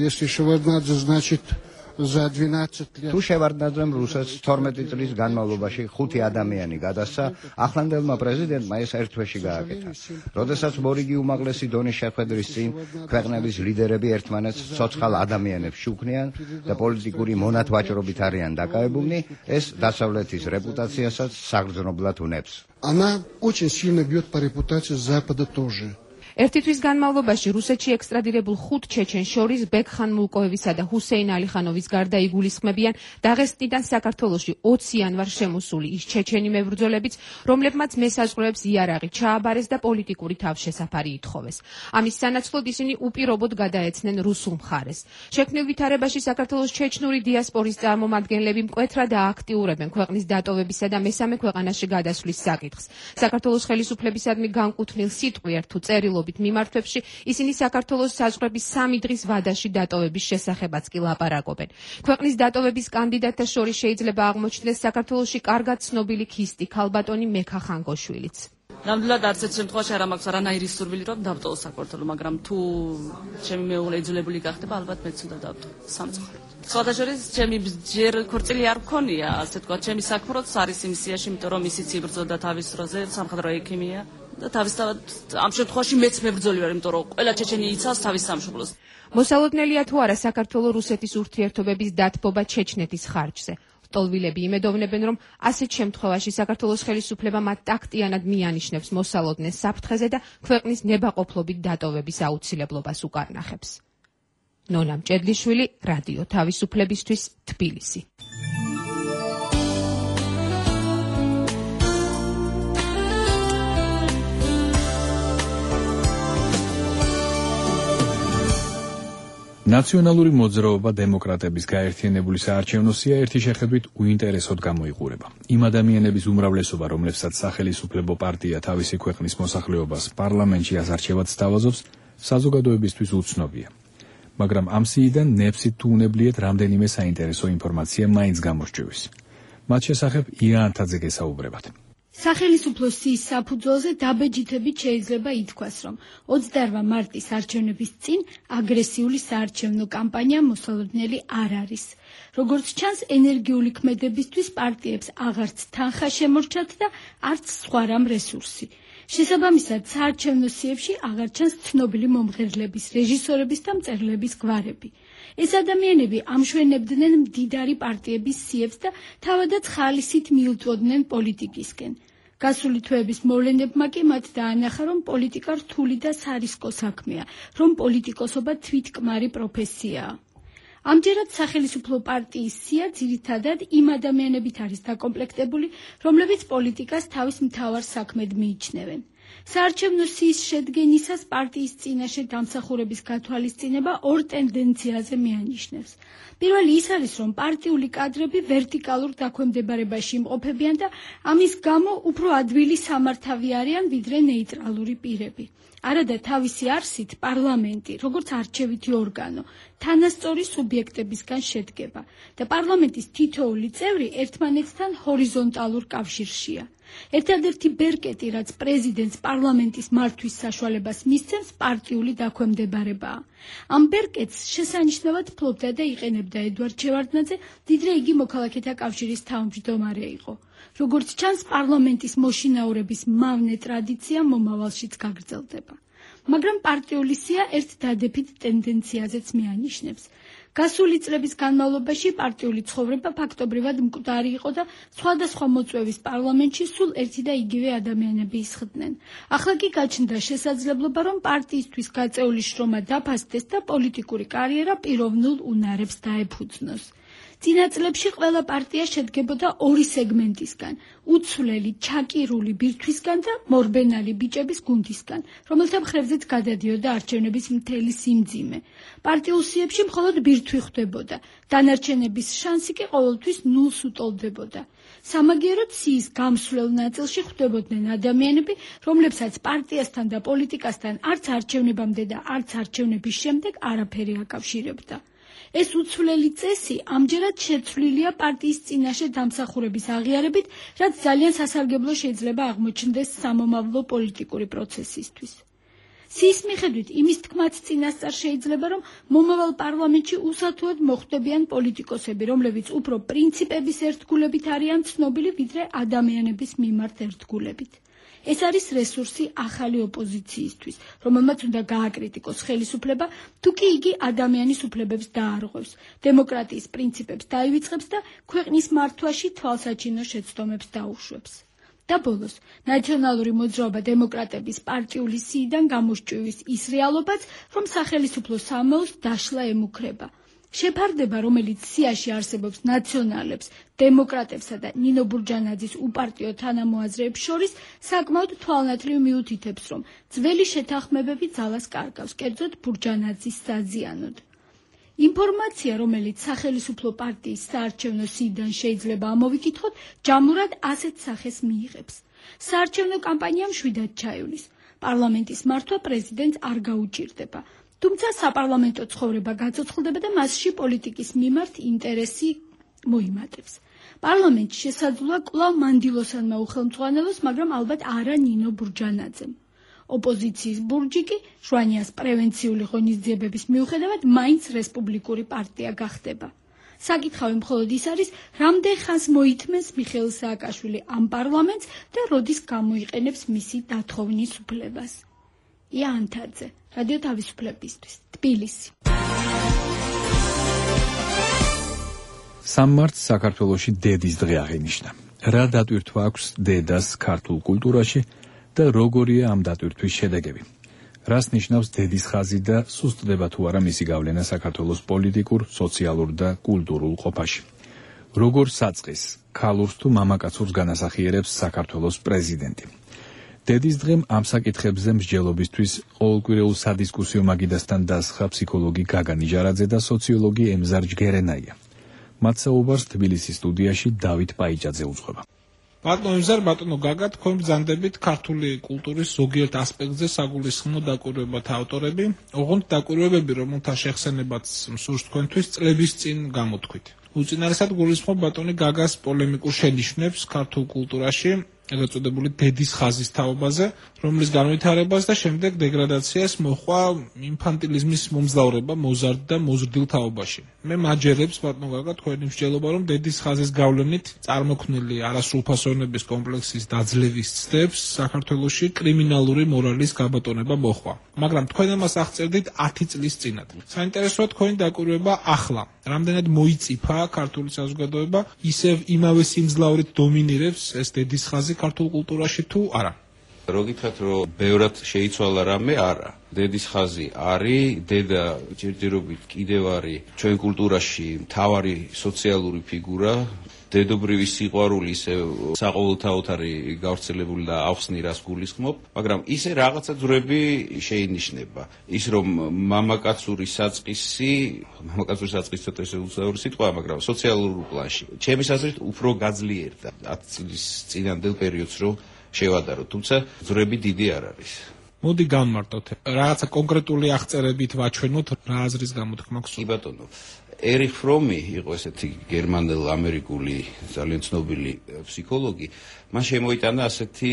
თუ შევარდნაძემ რუსეთს თორმეტი წლის განმავლობაში ხუთი ადამიანი გადასცა, ახლანდელმა პრეზიდენტმა ეს ერთ თვეში გააკეთა. როდესაც მორიგი უმაღლესი დონის შეხვედრის წინ ქვეყნების ლიდერები ერთმანეთს ცოცხალ ადამიანებს შუქნიან და პოლიტიკური მონათვაჭრობით არიან დაკავებულნი, ეს დასავლეთის რეპუტაციასაც საგრძნობლად უნებს. Она очень сильно бьет по репутации Запада тоже. ერთი თვის განმავლობაში რუსეთში ექსტრადირებულ ხუთ ჩეჩენს შორის ბეკხან მულკოევისა და ჰუსეინ ალიხანოვის გარდა იგულისხმებიან დაღესტნიდან საქართველოში ოცი იანვარ შემოსული ის ჩეჩენი მებრძოლებიც, რომლებმაც მესაზღვრეებს იარაღი ჩააბარეს და პოლიტიკური თავშესაფარი ითხოვეს. ამის სანაცვლოდ ისინი უპირობოდ გადაეცნენ რუსულ მხარეს. შექმნილ ვითარებაში საქართველოს ჩეჩნური დიასპორის წარმომადგენლები მკვეთრად ააქტიურებენ ქვეყნის დატოვებისა და მესამე ქვეყანაში გადასვლის საკითხს. საქართველოს ხელისუფლებისადმი განკუთვნილ სიტყვიერ თუ წერილობით მიმართვებში ისინი საქართველოს საზღვრების სამი დღის ვადაში დატოვების შესახებაც კი ლაპარაკობენ. ქვეყნის დატოვების კანდიდატთა შორის შეიძლება აღმოჩნდეს საქართველოში კარგად ცნობილი ქისტი ქალბატონი მექა ხანგოშვილიც. ნამდვილად არც ერთ შემთხვევაში არ მაქვს არანაირი სურვილი რომ დავტოვო საქართველო, მაგრამ თუ ჩემი მეუღლე იძულებული გახდება, ალბათ მეც უნდა დავტოვო სამწუხაროდ. სხვათა შორის ჩემი ჯერ ქორწილი არ მქონია, ასე თქვა, ჩემი საქმროც არის იმ სიაში, იმიტომ რომ ისიც იბრძოდა თავის დროზე, სამხედრო ექიმია. და თავისთავად ამ შემთხვევაში მეც მებრძოლი ვარ, იმიტომ რომ ყველა ჩეჩენი იცავს თავის სამშობლოს. მოსალოდნელია თუ არა საქართველოს რუსეთის ურთიერთობების დათბობა ჩეჩნეთის ხარჯზე. ლტოლვილები იმედოვნებენ, რომ ასეთ შემთხვევაში საქართველოს ხელისუფლება მათ ტაქტიანად მიანიშნებს მოსალოდნეს საფრთხეზე და ქვეყნის ნებაყოფლობით დატოვების აუცილებლობას უკარნახებს. ნონა მჭედლიშვილი, რადიო თავისუფლებისთვის, თბილისი. ნაციონალური მოძრაობა დემოკრატების გაერთიანებული საარჩევნოსია ერთი შეხედვით უინტერესოდ გამოიყურება. იმ ადამიანების უმრავლესობა, რომლებსაც სახელისუფლებო პარტია თავისი ქვეყნის მოსახლეობას პარლამენტში ასარჩევად სთავაზობს, საზოგადოებისთვის უცნობია. მაგრამ ამ სიიდან ნებსით თუ უნებლიეთ რამდენიმე საინტერესო ინფორმაცია მაინც გამორჩევის. მათ შესახებ იანთაძე გესაუბრებათ. სახელისუფლოს სიის საფუძველზე დაბეჯითებით შეიძლება ითქვას, რომ ოცდაორ მარტის არჩევნების წინ აგრესიული საარჩევნო კამპანია მოსალოდნელი არ არის. როგორც ჩანს, ენერგიული ქმედებისთვის პარტიებს აღარც თანხა შემორჩათ და არც სხვა რამ რესურსი. შესაბამისად, საარჩევნო სიებში აღარ ჩანს ცნობილი მომღერლების, რეჟისორების და მწერლების გვარები. ეს ადამიანები ამშვენებდნენ მდიდარი პარტიების სიებს და თავადაც ხალისით მიუწვოდნენ პოლიტიკისკენ. გასული თვეების მოვლენებმა კი მათ დაანახა, რომ პოლიტიკა რთული და სარისკო საქმეა, რომ პოლიტიკოსობა თვითკმარი პროფესიაა. ამჯერად სახელისუფლო პარტიის სია ძირითადად იმ ადამიანებით არის დაკომპლექტებული, რომლებიც პოლიტიკას თავის მთავარ საქმედ მიიჩნევენ. საარჩევნო სიის შედგენისას პარტიის წინაშე დამსახურების გათვალისწინება ორ ტენდენციაზე მიანიშნებს. პირველი ის არის, რომ პარტიული კადრები ვერტიკალურ დაქვემდებარებაში იმყოფებიან და ამის გამო უფრო ადვილი სამართავი არიან, ვიდრე ნეიტრალური პირები. არადა თავისი არსით პარლამენტი, როგორც არჩევითი ორგანო, თანასწორი სუბიექტებისგან შედგება და პარლამენტის თითოეული წევრი ერთმანეთთან ჰორიზონტალურ კავშირშია. ერთადერთი ბერკეტი, რაც პრეზიდენტს პარლამენტის მართვის საშუალებას მისცემს, პარტიული დაქვემდებარებაა. ამ ბერკეტს შესანიშნავად ფლობდა და იყენებდა ედვარდ შევარდნაძე, ვიდრე იგი მოქალაქეთა კავშირის თავმჯდომარე იყო. როგორც ჩანს, პარლამენტის მოშინაურების მავნე ტრადიცია მომავალშიც გაგრძელდება. მაგრამ პარტიული სია ერთ დადებით ტენდენციაზეც მიანიშნებს. გასული წლების განმავლობაში პარტიული ცხოვრება ფაქტობრივად მკვდარი იყო და სხვადასხვა მოწვევის პარლამენტში სულ ერთი და იგივე ადამიანები ისხდნენ. ახლა კი გაჩნდა შესაძლებლობა, რომ პარტიისთვის გაწეული შრომა დაფასდეს და პოლიტიკური კარიერა პიროვნულ უნარებს დაეფუძნოს. წინა წლებში ყველა პარტია შედგებოდა ორი სეგმენტისგან, უცვლელი, ჩაკირული ბირთვისგან და მორბენალი ბიჭების გუნდისგან, რომელთა მხრებზეც გადადიოდა არჩევნების მთელი სიმძიმე. პარტიულ სიებში მხოლოდ ბირთვი ხვდებოდა, დანარჩენების შანსი კი ყოველთვის ნულს უტოლდებოდა. სამაგიეროდ სიის გამსვლელ ნაწილში ხვდებოდნენ ადამიანები, რომლებსაც პარტიასთან და პოლიტიკასთან არც არჩევნებამდე და არც არჩევნების შემდეგ არაფერი აკავშირებდა. ეს უცვლელი წესი ამჯერად შეცვლილია პარტიის წინაშე დამსახურების აღიარებით, რაც ძალიან სასარგებლო შეიძლება აღმოჩნდეს სამომავლო პოლიტიკური პროცესისთვის. სიის მიხედვით იმის თქმაც წინასწარ შეიძლება, რომ მომავალ პარლამენტში უსათუოდ მოხვდებიან პოლიტიკოსები, რომლებიც უფრო პრინციპების ერთგულებით არიან ცნობილი, ვიდრე ადამიანების მიმართ ერთგულებით. ეს არის რესურსი ახალი ოპოზიციისთვის, რომელმაც უნდა გააკრიტიკოს ხელისუფლება, თუ კი იგი ადამიანის უფლებებს დაარღვევს, დემოკრატიის პრინციპებს დაივიწყებს და ქვეყნის მართვაში თვალსაჩინო შეცდომებს დაუშვებს. და ბოლოს, ნაციონალური მოძრაობა დემოკრატების პარტიული სიიდან გამოსჭვივის ის რეალობაც, რომ სახელისუფლო სამოოს დაშლა ემუქრება. შეფარდება, რომელიც სიაში არსებობს ნაციონალებს, დემოკრატებსა და ნინო ბურჯანაძის უპარტიო თანამოაზრეებს შორის საკმაოდ თვალნათლივ მიუთითებს, რომ ძველი შეთანხმებები ძალას კარგავს, კერძოდ ბურჯანაძის საზიანოდ. ინფორმაცია, რომელიც სახელისუფლო პარტიის საარჩევნო სიიდან შეიძლება ამოვიკითხოთ, ჯამურად ასეთ სახეს მიიღებს. საარჩევნო კამპანია მშვიდად ჩაივლის. პარლამენტის მართვა პრეზიდენტს არ გაუჭირდება. თუმცა საპარლამენტო ცხოვრება გაწოცხლდება და მასში პოლიტიკის მიმართ ინტერესი მოიმატებს. პარლამენტში შესაძლოა კვლავ მანდილოსანმა უხელმძღვანელოს, მაგრამ ალბათ არა ნინო ბურჯანაძემ. ოპოზიციის ბურჯი კი ჟვანიას პრევენციული ღონისძიებების მიუხედავად მაინც რესპუბლიკური პარტია გახდება. საკითხავი მხოლოდ ის არის, რამდენ ხანს მოითმენს მიხეილ სააკაშვილი ამ პარლამენტს და როდის გამოიყენებს მისი დათხოვნის უფლებას. ია ანთაძე, რადიო თავისუფლებისთვის, თბილისი. სამ მარტს საქართველოში დედის დღე აღინიშნა. რა დატვირთვა აქვს დედას ქართულ კულტურაში და როგორია ამ დატვირთვის შედეგები? რას ნიშნავს დედის ხაზი და სუსტდება თუ არა მისი გავლენა საქართველოს პოლიტიკურ, სოციალურ და კულტურულ ყოფაში? როგორ საწყის, ქალურს თუ მამაკაცურს განასახიერებს საქართველოს პრეზიდენტი? დედის დღემ ამ საკითხებზე მსჯელობისთვის ყოველკვირეულ სადისკუსიო მაგიდასთან დასხა ფსიქოლოგი გაგა ნიჟარაძე და სოციოლოგი ემზარ ჯგერენაია. მათ საუბარს თბილისის სტუდიაში დავით პაიჭაძე უძღვება. ბატონო ემზარ, ბატონო გაგა, თქვენ ბრძანდებით ქართული კულტურის ზოგიერთ ასპექტზე საგულისხმო დაკვირვებათ ავტორები, ოღონდ დაკვირვებები, რომელთა შეხსენებაც მსურს თქვენთვის წლების წინ გამოთქვით. უწინარესად გულისხმობ ბატონი გაგას პოლემიკურ შენიშვნებს ქართულ კულტურაში, ეგრეთ წოდებული დედის ხაზის თაობაზე, რომლის განვითარებას და შემდეგ დეგრადაციას მოჰყვა ინფანტილიზმის მომძლავრება მოზარდ და მოზრდილ თაობაში. მე მაჯერებს ბატონო გაგა თქვენი მსჯელობა, რომ დედის ხაზის გავლენით წარმოქმნილი არასრულფასოვნების კომპლექსის დაძლევის ცდებს საქართველოში კრიმინალური მორალის გაბატონება მოჰყვა. მაგრამ თქვენ ამას აღწერდით ათი წლის წინათ. საინტერესოა თქვენი დაკვირვება ახლა, რამდენად მოიწიფა ქართული საზოგადოება, ისევ იმავე სიმძლავრით დომინირებს ეს დედის ხაზი ქართულ კულტურაში თუ არა? რო გითხრათ, რომ ბევრად შეიცვალა რამე, არა. დედის ხაზი არის, დედა ჯერჯერობით კიდევ არის ჩვენ კულტურაში მთავარი სოციალური ფიგურა. დედობრივი სიყვარული ისე საყოველთაოდ არის გავრცელებული და ახსნი რას გულისხმობ, მაგრამ ისე რაღაცა ძვრები შეინიშნება. ის რომ მამაკაცური საწყისი, მამაკაცური საწყისი ცოტა შეუძლებელი სიტყვაა, მაგრამ სოციალურ პლანში ჩემის აზრით უფრო გაძლიერდა ათი წლის წინანდელ პერიოდს რო შევადარო, თუმცა ძვრები დიდი არ არის. მოდი განმარტოთ, რაღაცა კონკრეტული აღწერებით ვაჩვენოთ, რა აზრის გამოთქმა გსურთ? კი ბატონო. ერიხ ფრომი იყო ესეთი გერმანელ-ამერიკული ძალიან ცნობილი ფსიქოლოგი. მან შემოიტანა ასეთი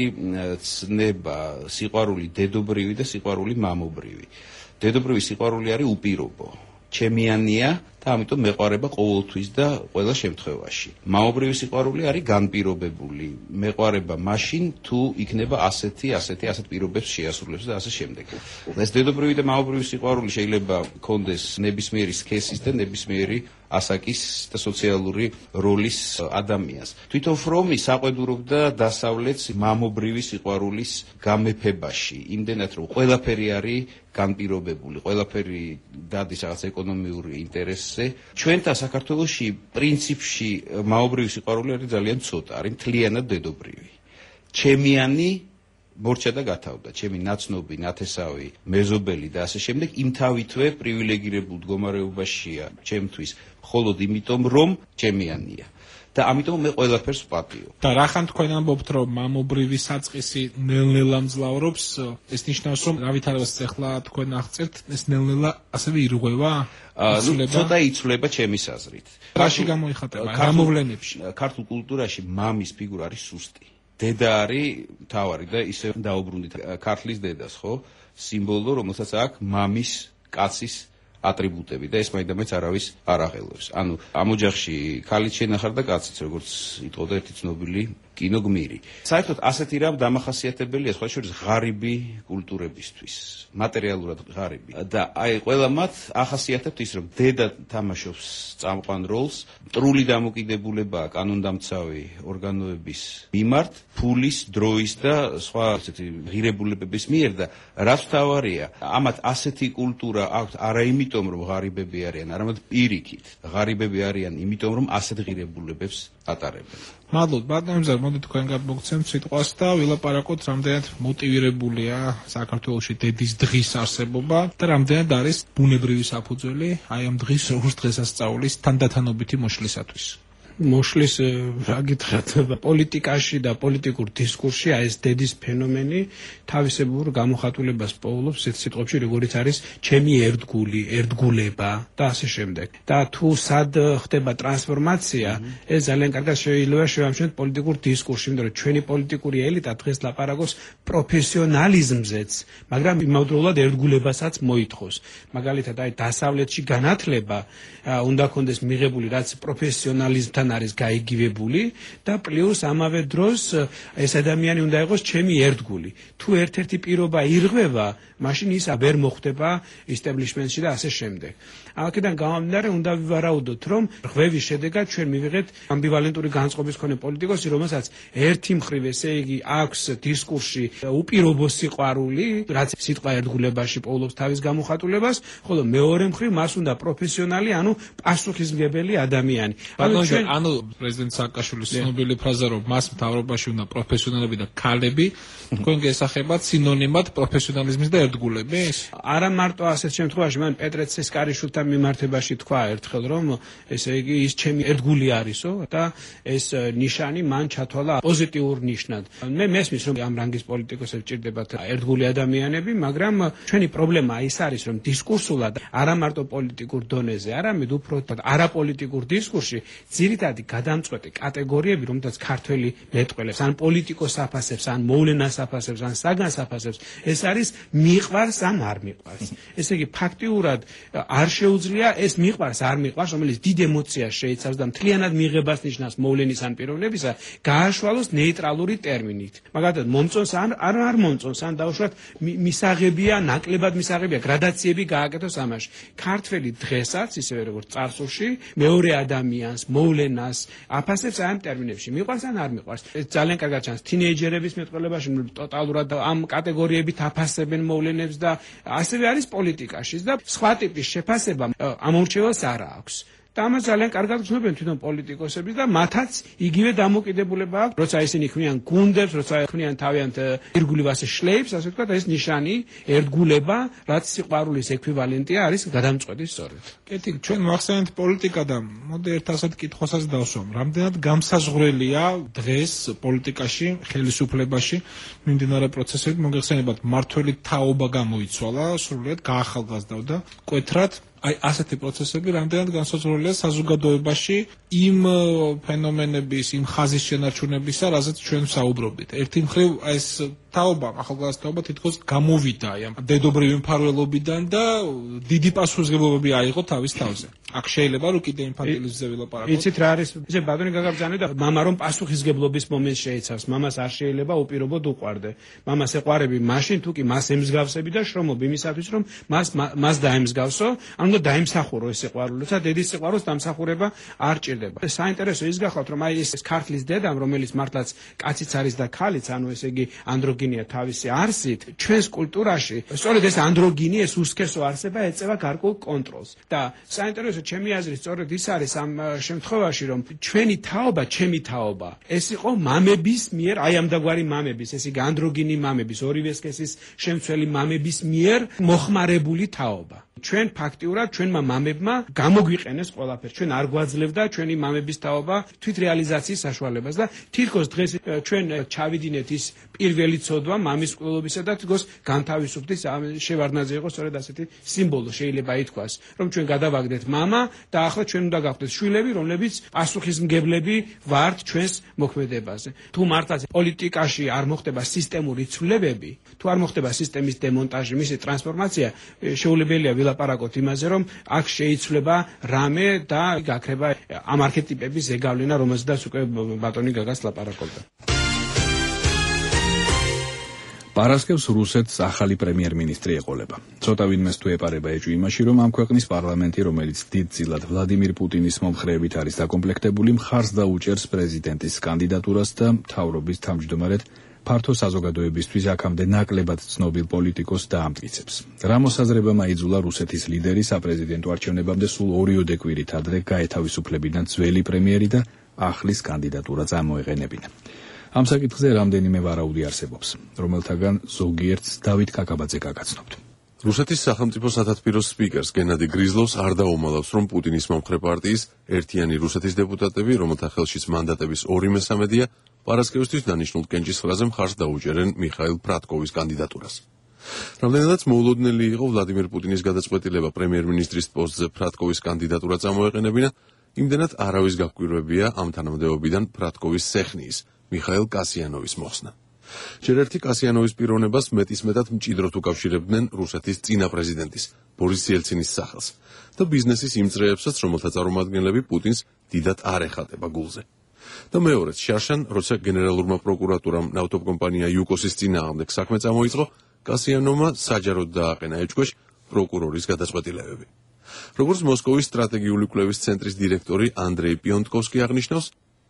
ცნება, სიყვარული დედობრივი და სიყვარული მამობრივი. დედობრივი სიყვარული არის უპირობო. ჩემიანია და ამიტომ მეყვარება ყოველთვის და ყველა შემთხვევაში. მამობრივი სიყვარული არის განპირობებული. მეყვარება მაშინ თუ იქნება ასეთი, ასეთი, ასეთ პირობებს შეასრულებს და ასე შემდეგ. ეს დედობრივი და მამობრივი სიყვარული შეიძლება კონდეს ნებისმიერი სქესის და ნებისმიერი ასაკის და სოციალური როლის ადამიანს. თვითონ ფრომი საყვედურობდა დასავლეთს მამობრივი სიყვარულის გამეფებაში, იმდენად რომ ყველაფერი არის განპირობებული, ყველაფერი დადის რაღაც ეკონომიური ინტერესზე. ჩვენთან საქართველოში პრინციპში მამობრივი სიყვარული არის ძალიან ცოტა, არის მთლიანად დედობრივი. ჩემიანი მორჩა და გათავდა, ჩემი ნაცნობი, ნათესავი, მეზობელი და ასე შემდეგ იმთავითვე პრივილეგირებულ მდგომარეობაშია ჩემთვის, მხოლოდ იმიტომ რომ ჩემიანია. და ამიტომ მე ყველაფერს ვპატიო. და რახან თქვენ ამბობთ რომ მამობრივი საწყისი ნელ-ნელა მძლავრობს, ეს ნიშნავს რომ რავითარებას ახლა თქვენ აღწერთ, ეს ნელ-ნელა ასევე ირღვევა? ნუ ცოტა იცვლება ჩემის აზრით. რაში გამოიხატება? რა მოვლენებში? ქართულ კულტურაში მამის ფიგურა არის სუსტი. დედა არის მთავარი და ისე დაუბრუნდით ქართლის დედას, ხო? სიმბოლო, რომელსაც აქვს მამის, კაცის ატრიბუტები და ეს მაინდამაინც არავის არ აღელვებს. ანუ ამ ოჯახში ქალიც შენახარ და კაციც, როგორც იტყოდა ერთი ცნობილი კინოგმირი. საერთოდ ასეთი რამ დამახასიათებელია სხვა შორის ღარიბი კულტურებისთვის, მატერიალურად ღარიბი. და აი ყველა მათ ახასიათებთ ის, რომ დედა თამაშობს წამყვან როლს, მტრული დამოკიდებულება კანონდამცავი ორგანოების მიმართ, ფულის, დროის და სხვა ესეთი ღირებულებების მიერ და რაც თავარია, ამათ ასეთი კულტურა აქვთ არა იმიტომ რომ ღარიბები არიან, არამედ პირიქით. ღარიბები არიან იმიტომ რომ ასეთ ღირებულებებს ატარებენ. მადლობთ ბატონო, მოდით თქვენ გადმოგცემთ სიტყვას და ვილაპარაკოთ რამდენად მოტივირებულია საქართველოში დედის დღის არსებობა და რამდენად არის ბუნებრივი საფუძველი აი ამ დღის როგორც დღესასწაულის თანდათანობითი მოშლისათვის. მოშლის რა გითხრათ, პოლიტიკაში და პოლიტიკურ დისკურსში აი ეს დედის ფენომენი თავისებურ გამოხატულებას პოულობს ერთ სიტყვებში, როგორიც არის ჩემი ერთგული, ერთგულება და ასე შემდეგ. და თუ სად ხდება ტრანსფორმაცია, ეს ძალიან კარგად შეიძლება შევამჩნიოთ პოლიტიკურ დისკურსში, იმიტომ რომ ჩვენი პოლიტიკური ელიტა დღეს ლაპარაკობს პროფესიონალიზმზეც, მაგრამ იმავდროულად ერთგულებასაც მოითხოვს. მაგალითად, აი დასავლეთში განათლება უნდა კონდეს მიღებული, რაც პროფესიონალიზმთან არის გაიგივებული და პლუს ამავე დროს ეს ადამიანი უნდა იყოს ჩემი ერთგული. თუ ერთ-ერთი პირობა ირღვევა, მაშინ ის ვერ მოხვდება establishment-ში და ასე შემდეგ. აქედან გამომდინარე უნდა ვივარაუდოთ, რომ ღვევის შედეგად ჩვენ მივიღეთ ამბივალენტური განწყობის მქონე პოლიტიკოსი, რომელსაც ერთი მხრივ ესე იგი აქვს დისკურსში უპირობო სიყვარული, რაც სიტყვა ერთგულებაში პოულობს თავის გამოხატულებას, ხოლო მეორე მხრივ მას უნდა პროფესიონალი, ანუ პასუხისმგებელი ადამიანი. ანუ პრეზიდენტ სააკაშვილის ცნობილი ფრაზა რომ მას მთავრობაში უნდა პროფესიონალები და ქალები, თქვენ გესახებათ სინონიმად პროფესიონალიზმის და ერთგულების? არა მარტო ასეთ შემთხვევაში, მან პეტრე ცესკარიშვილთან მიმართებაში თქვა ერთხელ, რომ ესე იგი ის ჩემი ერთგული არისო და ეს ნიშანი მან ჩათვალა პოზიტიურ ნიშნად. მე მესმის რომ ამ რანგის პოლიტიკოსებს ჭირდებათ ერთგული ადამიანები, მაგრამ ჩვენი პრობლემა ის არის, რომ დისკურსულად არა მარტო პოლიტიკურ დონეზე, არამედ უფრო არაპოლიტიკურ დისკურსში ძირითადი გადამწყვეტი კატეგორიები, რომელთაც ქართველი მეტყველებს, ან პოლიტიკოს აფასებს, ან მოვლენას აფასებს, ან საგანს აფასებს, ეს არის მიყვარს ან არ მიყვარს. ესე იგი ფაქტიურად არ შეუძლია ეს მიყვარს არ მიყვარს, რომელიც დიდ ემოციას შეიცავს და მთლიანად მიღებას ნიშნავს მოვლენის ან პიროვნებისა, გააშვალოს ნეიტრალური ტერმინით. მაგალითად, მომწონს ან არ არ მომწონს, ან დაუშვათ მისაღებია, ნაკლებად მისაღებია, გრადაციები გააკეთოს ამაში. ქართველი დღესაც, ისევე როგორც წარსულში, მეორე ადამიანს მოვლენას აფასებს ამ ტერმინებში, მიყვარს ან არ მიყვარს. ეს ძალიან კარგად ჩანს თინეიჯერების მეტყველებაში, ტოტალურად ამ კატეგორიებით აფასებენ მოვლენებს და ასევე არის პოლიტიკაშიც და სხვა ტიპის შეფასება ამორჩეველს არ აქვს. და ამას ძალიან კარგად გრძნობენ თვითონ პოლიტიკოსები და მათაც იგივე დამოკიდებულება აქვს, როცა ისინი ქმნიან გუნდებს, როცა ქმნიან თავიანთ ერთგულებას შლეიფს, ასე ვთქვათ, ეს ნიშანი ერთგულება, რაც სიყვარულის ექვივალენტია, არის გადამწყვეტი სწორედ. კეთი, ჩვენ ვახსენეთ პოლიტიკა და მოდი ერთ ასეთ კითხვასაც დავსვამ. რამდენად გამსაზღვრელია დღეს პოლიტიკაში, ხელისუფლებაში მიმდინარე პროცესები, მოგეხსენებათ, მართველი თაობა გამოიცვალა, სრულიად გაახალგაზრდა მკვეთრად. აი ასეთი პროცესები რამდენად განსაზღვრელია საზოგადოებაში იმ ფენომენების, იმ ხაზის შენარჩუნებისა, რაზეც ჩვენ საუბრობთ. ერთი მხრივ ეს თაობა, ახალგაზრდა თაობა თითქოს გამოვიდა ამ დედობრივი მფარველობიდან და დიდი პასუხისმგებლობები აიღო თავის თავზე. აქ შეიძლება რომ კიდე ინფანტილიზმზე ვილაპარაკოთ. იცით რა არის? ისე ბატონი გაგაბრძანე და მამა რომ პასუხისმგებლობის მომენტს შეიცავს. მამას არ შეიძლება უპირობოდ უყვარდე. მამას ეყვარები მაშინ თუ კი მას ემსგავსები და შრომობ იმისათვის რომ მას მას დაემსგავსო, ანუ და დაიმსახურო ეს სიყვარული. და დედის სიყვარულს დამსახურება არ ჭირდება. საინტერესო ის გახლავთ რომ აი ეს ქართლის დედამ რომელიც მართლაც კაციც არის და ქალიც, ანუ ესე იგი ანდროგინია თავისი არსით, ჩვენს კულტურაში სწორედ ეს ანდროგინი, ეს უსქესო არსება ეწევა გარკვეულ კონტროლს. და საინტერესო ჩემი აზრით სწორედ ის არის ამ შემთხვევაში რომ ჩვენი თაობა, ჩემი თაობა, ეს იყო მამების მიერ, აი ამდაგვარი მამების, ეს იგი ანდროგინი მამების, ორივე სქესის შემცველი მამების მიერ მოხმარებული თაობა. ჩვენ ფაქტიურად ჩვენმა მამებმა გამოგვიყენეს ყველაფერს. ჩვენ არ გვაძლევდა ჩვენი მამების თაობა თვითრეალიზაციის საშუალებას და თითქოს დღეს ჩვენ ჩავიდინეთ ის პირველი ცოდვა მამის ყოლობისა და თითქოს განთავისუფლების შევარდნაძე იყო სწორედ ასეთი სიმბოლო შეიძლება ითქვას, რომ ჩვენ გადავაგდეთ მამა და ახლა ჩვენ უნდა გავხდეთ შვილები, რომლებიც პასუხისმგებლები ვართ ჩვენს მოქმედებაზე. თუ მართლაც პოლიტიკაში არ მოხდება სისტემური ცვლილებები, თუ არ მოხდება სისტემის დემონტაჟი, მისი ტრანსფორმაცია, შეუძლებელია ვილაპარაკოთ იმაზე, რომ აქ შეიცვლება რამე და გაქრება ამ არქეტიპების ზეგავლენა, რომელზედაც უკვე ბატონი გაგას ლაპარაკობდა. პარასკევს რუსეთს ახალი პრემიერ-მინისტრი ეყოლება. ცოტა ვინმეს თუ ეპარება ეჭვი იმაში, რომ ამ ქვეყნის პარლამენტი, რომელიც დიდწილად ვლადიმირ პუტინის მომხრეებით არის დაკომპლექტებული, მხარს დაუჭერს პრეზიდენტის კანდიდატურას და მთავრობის თავმჯდომარედ ფართო საზოგადოებისთვის აქამდე ნაკლებად ცნობილ პოლიტიკოს დაამტკიცებს. რა მოსაზრებამ აიძულა რუსეთის ლიდერი საპრეზიდენტო არჩევნებამდე სულ ორიოდე კვირით ადრე გაეთავისუფლებინა ძველი პრემიერი და ახლის კანდიდატურა წარმოეყენებინა. ამ საკითხზე რამდენიმე ვარაუდი არსებობს, რომელთაგან ზოგიერთს დავით კაკაბაძე გაგაცნობთ. რუსეთის სახელმწიფო სათათბიროს სპიკერს გენადი გრიზლოვს არ დაუმალავს, რომ პუტინის მომხრე პარტიის ერთიანი რუსეთის დეპუტატები, რომელთა ხელშიც მანდატების ორი მესამედია, პარასკევისთვის დანიშნულ კენჭისყრაზე მხარს დაუჭერენ მიხაილ ფრატკოვის კანდიდატურას. რამდენადაც მოულოდნელი იყო ვლადიმირ პუტინის გადაწყვეტილება პრემიერ-მინისტრის პოსტზე ფრატკოვის კანდიდატურა წამოეყენებინა, იმდენად არავის გაგვკვირვებია ამ თანამდებობიდან ფრატკოვის სეხნიის, მიხაილ კასიანოვის მოხსნა. ჯერ ერთი კასიანოვის პიროვნებას მეტისმეტად მჭიდროდ უკავშირებდნენ რუსეთის წინა პრეზიდენტის, ბორის იელცინის სახელს და ბიზნესის იმ წრეებსაც, რომელთა წარმომადგენლები პუტინს დიდად არ ეხატება გულზე. და მეორეც, შარშან, როცა გენერალურმა პროკურატურამ ნავთობკომპანია იუკოსის წინააღმდეგ საქმე წამოიწყო, კასიანოვმა საჯაროდ დააყენა ეჭქვეშ პროკურორის გადაწყვეტილებები. როგორც მოსკოვის სტრატეგიული კვლევის ცენტრის დირექტორი ანდრეი პიონტკოვსკი აღნიშნავს,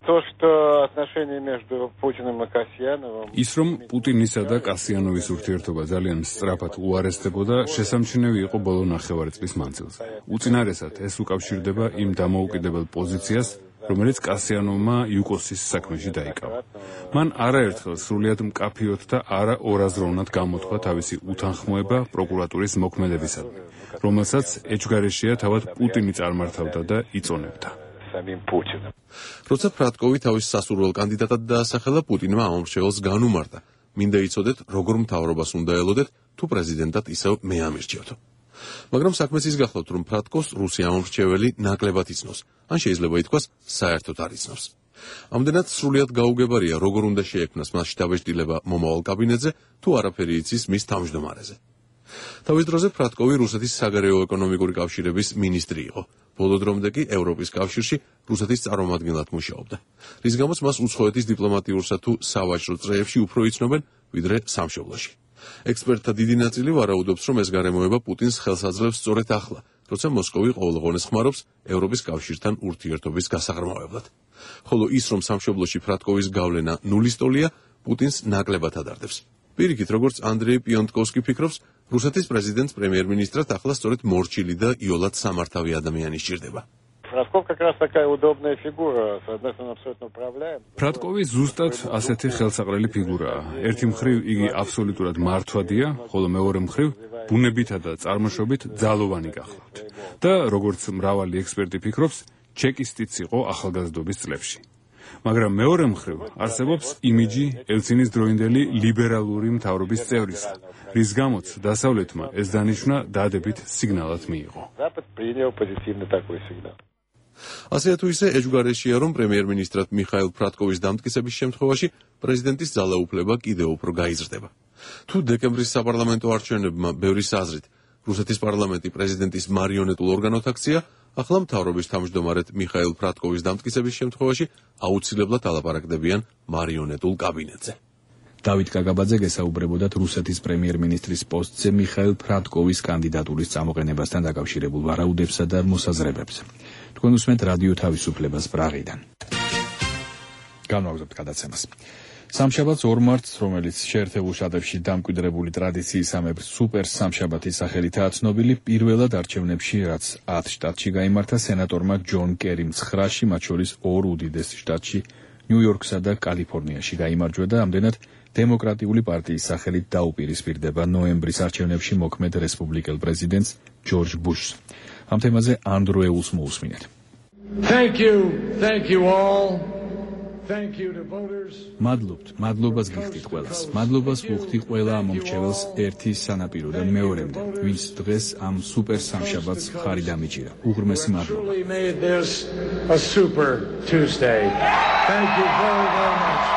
ის რომ პუტინისა და კასიანოვის ურთიერთობა ძალიან სწრაფად უარესდებოდა, შესამჩნევი იყო ბოლო ნახევარი წლის მანძილზე. უწინარესად ეს უკავშირდება იმ დამოუკიდებელ პოზიციას, რომელიც კასიანოვმა იუკოსის საქმეში დაიკავა. მან არაერთხელ სრულიად მკაფიოდ და არა ორაზროვნად გამოთქვა თავისი უთანხმოება პროკურატურის მოქმედებისადმი, რომელსაც ეჭვგარეშეა თავად პუტინი წარმართავდა და იწონებდა. როცა ფრატკოვი თავის სასურველ კანდიდატად დაასახელა, პუტინმა ამ მრჩეველს განუმარტა. მინდა იცოდეთ, როგორ მთავრობას უნდა ელოდეთ, თუ პრეზიდენტად ისევ მე ამირჩიოთო. მაგრამ საქმეს ის გახლავთ, რომ ფრატკოვს რუსი ამომრჩეველი ნაკლებად იცნობს, ან შეიძლება ითქვას, საერთოდ არ იცნობს. ამდენად სრულიად გაუგებარია, როგორ უნდა შეექმნას მას შთაბეჭდილება მომავალ კაბინეტზე, თუ არაფერი იცის მის თავმჯდომარეზე. თავის დროზე ფრატკოვი რუსეთის საგარეო ეკონომიკური კავშირების მინისტრი იყო. ბოლო დრომდე კი ევროპის კავშირში რუსეთის წარმომადგენლად მუშაობდა, რის გამოც მას უცხოეთის დიპლომატიურსა თუ სავაჭრო წრეებში უფრო იცნობენ, ვიდრე სამშობლოში. ექსპერტთა დიდი ნაწილი ვარაუდობს, რომ ეს გარემოება პუტინს ხელს აძლევს სწორედ ახლა, როცა მოსკოვი ყოველგვარეს ხმარობს ევროპის კავშირთან ურთიერთობის გასაღრმავებლად. ხოლო ის, რომ სამშობლოში ფრატკოვის გავლენა ნულის ტოლია, პუტინს ნაკლებად ადარდებს. პირიქით, როგორც ანდრეი პიონტკოვსკი ფიქრობს, რუსეთის პრეზიდენტს პრემიერ-მინისტრად ახლა სწორედ მორჩილი და იოლად სამართავი ადამიანი სჭირდება. ფრატკოვი ზუსტად ასეთი ხელსაყრელი ფიგურაა. ერთი მხრივ იგი აბსოლუტურად მართვადია, ხოლო მეორე მხრივ ბუნებითა და წარმოშობით ძალოვანი გახლავთ. და როგორც მრავალი ექსპერტი ფიქრობს, ჩეკისტიც იყო ახალგაზრდობის წლებში. მაგრამ მეორე მხრივ არსებობს იმიჯი ელცინის დროინდელი ლიბერალური მთავრობის წევრისა, რის გამოც დასავლეთმა ეს დანიშვნა დადებით სიგნალად მიიღო. ასე თუ ისე ეჭვგარეშეა, რომ პრემიერ-მინისტრად მიხაილ ფრატკოვის დამტკიცების შემთხვევაში პრეზიდენტის ძალაუფლება კიდევ უფრო გაიზრდება. თუ დეკემბრის საპარლამენტო არჩევნებმა ბევრის აზრით რუსეთის პარლამენტი პრეზიდენტის მარიონეტულ ორგანოდ აქცია, ახლა მთავრობის თავმჯდომარედ მიხაილ ფრატკოვის დამტკიცების შემთხვევაში აუცილებლად ალაპარაკდებიან მარიონეტულ კაბინეტზე. დავით კაგაბაძე გესაუბრებოდათ რუსეთის პრემიერ-მინისტრის პოსტზე მიხაილ ფრატკოვის კანდიდატურის წამოყენებასთან დაკავშირებულ ვარაუდებსა და მოსაზრებებს. თქვენ უსმენთ რადიო თავისუფლებას პრაღიდან. განვაგრძობთ გადაცემას. სამშაბათს ორ მარტს, რომელიც შეერთებულ შტატებში დამკვიდრებული ტრადიციისამებრ სუპერ სამშაბათის სახელითაა ცნობილი, პირველად არჩევნებში, რაც ათ შტატში გაიმართა, სენატორმა ჯონ კერიმ ცხრაში, მათ შორის ორ უდიდეს შტატში, ნიუ-იორკსა და კალიფორნიაში გაიმარჯვა და ამდენად დემოკრატიული პარტიის სახელით დაუპირისპირდება ნოემბრის არჩევნებში მოქმედ რესპუბლიკელ პრეზიდენტს ჯორჯ ბუშს. ამ თემაზე ანდროეულს მოусმინეთ. Thank you, thank you all. Thank you to voters. მადლობთ, მადლობას გიხდით ყველას. მადლობას ვუხდი ყველა ამ მომრჩეველს ერთი სანაპიროდან მეორემდე, ვინც დღეს ამ სუპერ სამშაბათს ხარი დამიჭირა. უღრმესი მადლობა. Truly made this a super Tuesday. Thank you very, very much.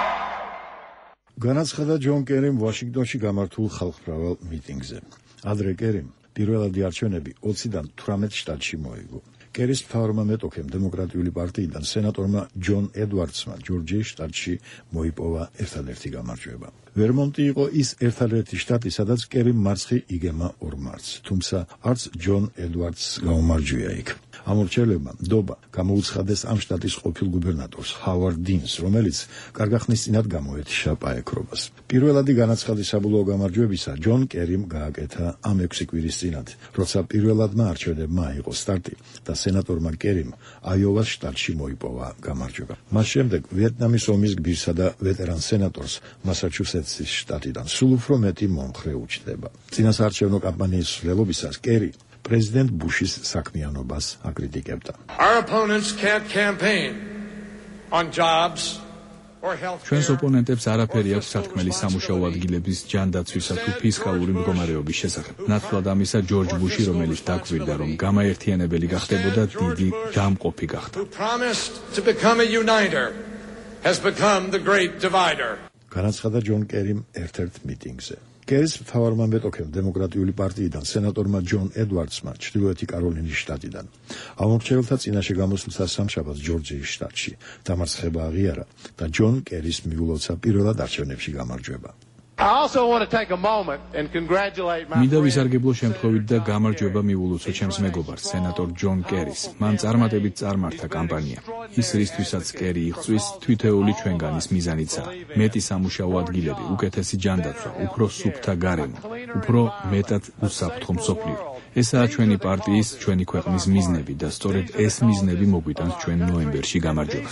განაცხადა ჯონ კერიმ ვაშინგტონში გამართულ ხალხმრავალ მიტინგზე. ადრე კერიმ პირველადი არჩევნები ოციდან თვრამეტ შტატში მოიგო. კერის მთავრმა მეტოქემ დემოკრატიული პარტიიდან სენატორმა ჯონ ედვარდსმა ჯორჯიის შტატში მოიპოვა ერთადერთი გამარჯვება. ვერმონტი იყო ის ერთადერთი შტატი, სადაც კერიმ მარცხი იგემა ორ მარტს, თუმცა არც ჯონ ედვარდს გაუმარჯვია იქ. ამორჩელებმა ნდობა გამოუცხადეს ამ შტატის ყოფილ გუბერნატორს ჰავარდ დინს, რომელიც კარგახნის წინათ გამოეთიშა პაექრობას. პირველადი განაცხადის საბოლოო გამარჯვებისა ჯონ კერიმ გააკეთა ამ ექვსი კვირის წინათ, როცა პირველადმა არჩევნებმა აიღო სტარტი და სენატორმა კერიმ აიოვას შტატში მოიპოვა გამარჯვება. მას შემდეგ ვიეტნამის ომის გმირსა და ვეტერან სენატორს მასაჩუსეტსის შტატიდან სულ უფრო მეტი მომხრე უჩნდება. წინასაარჩევნო კამპანიის მსვლელობისას კერი პრეზიდენტ ბუშის საქმიანობას აკრიტიკებდა. Our opponents can't campaign on jobs or health. ჩვენს ოპონენტებს არაფერი აქვს სათქმელი სამუშაო ადგილების ჯანდაცვისა თუ ფისკალური მდგომარეობის შესახებ. ნათლად ამისა ჯორჯ ბუში, რომელიც დაკვირდა, რომ გამაერთიანებელი გახდებოდა, დიდი დამყოფი გახდა. Who promised to become a uniter has become the great divider. განაცხადა ჯონ კერიმ ერთ-ერთ მიტინგზე. კერის მთავარმა მეტოქემ დემოკრატიული პარტიიდან სენატორმა ჯონ ედვარდსმა ჩრდილოეთი კაროლინის შტატიდან ამორჩეველთა წინაშე გამოსვლისა სამშაბათს ჯორჯიის შტატში დამარცხება აღიარა და ჯონ კერის მიულოცა პირველად არჩევნებში გამარჯვება. I also want to take a moment and congratulate my მინდა ვისარგებლო შემთხვევით და გამარჯვება მიულოცო ჩემს მეგობარს, სენატორ ჯონ კერის. მან წარმატებით წარმართა კამპანია. ის რისთვისაც კერი იღწვის, თვითეული ჩვენგანის მიზანიცაა. მეტი სამუშაო ადგილები, უკეთესი ჯანდაცვა, უფრო სუფთა გარემო, უფრო მეტად უსაფრთხო მსოფლიო. ესაა ჩვენი პარტიის, ჩვენი ქვეყნის მიზნები და სწორედ ეს მიზნები მოგვიტანს ჩვენ ნოემბერში გამარჯვებას.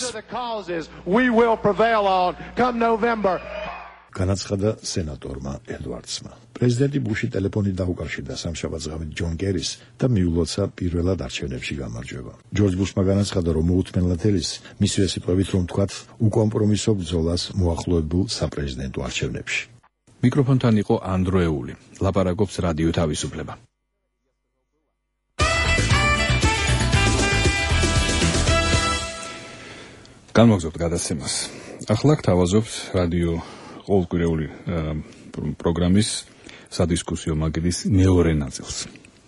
We will prevail on come November. განაცხადა სენატორმა ედვარდსმა. პრეზიდენტი ბუში ტელეფონით დაუკავშირდა სამშაბათს ღამით ჯონ კერის და მიულოცა პირველად არჩევნებში გამარჯვება. ჯორჯ ბუშმა განაცხადა, რომ მოუთმენლად ელის მისივე სიტყვებით, რომ თქვათ უკომპრომისო ბრძოლას მოახლოებულ საპრეზიდენტო არჩევნებში. მიკროფონთან იყო ანდროეული. ლაპარაკობს რადიო თავისუფლება. განვაგრძობთ გადაცემას. ახლა გთავაზობთ რადიო ყოველკვირეული პროგრამის სადისკუსიო მაგიდის მეორე ნაწილს.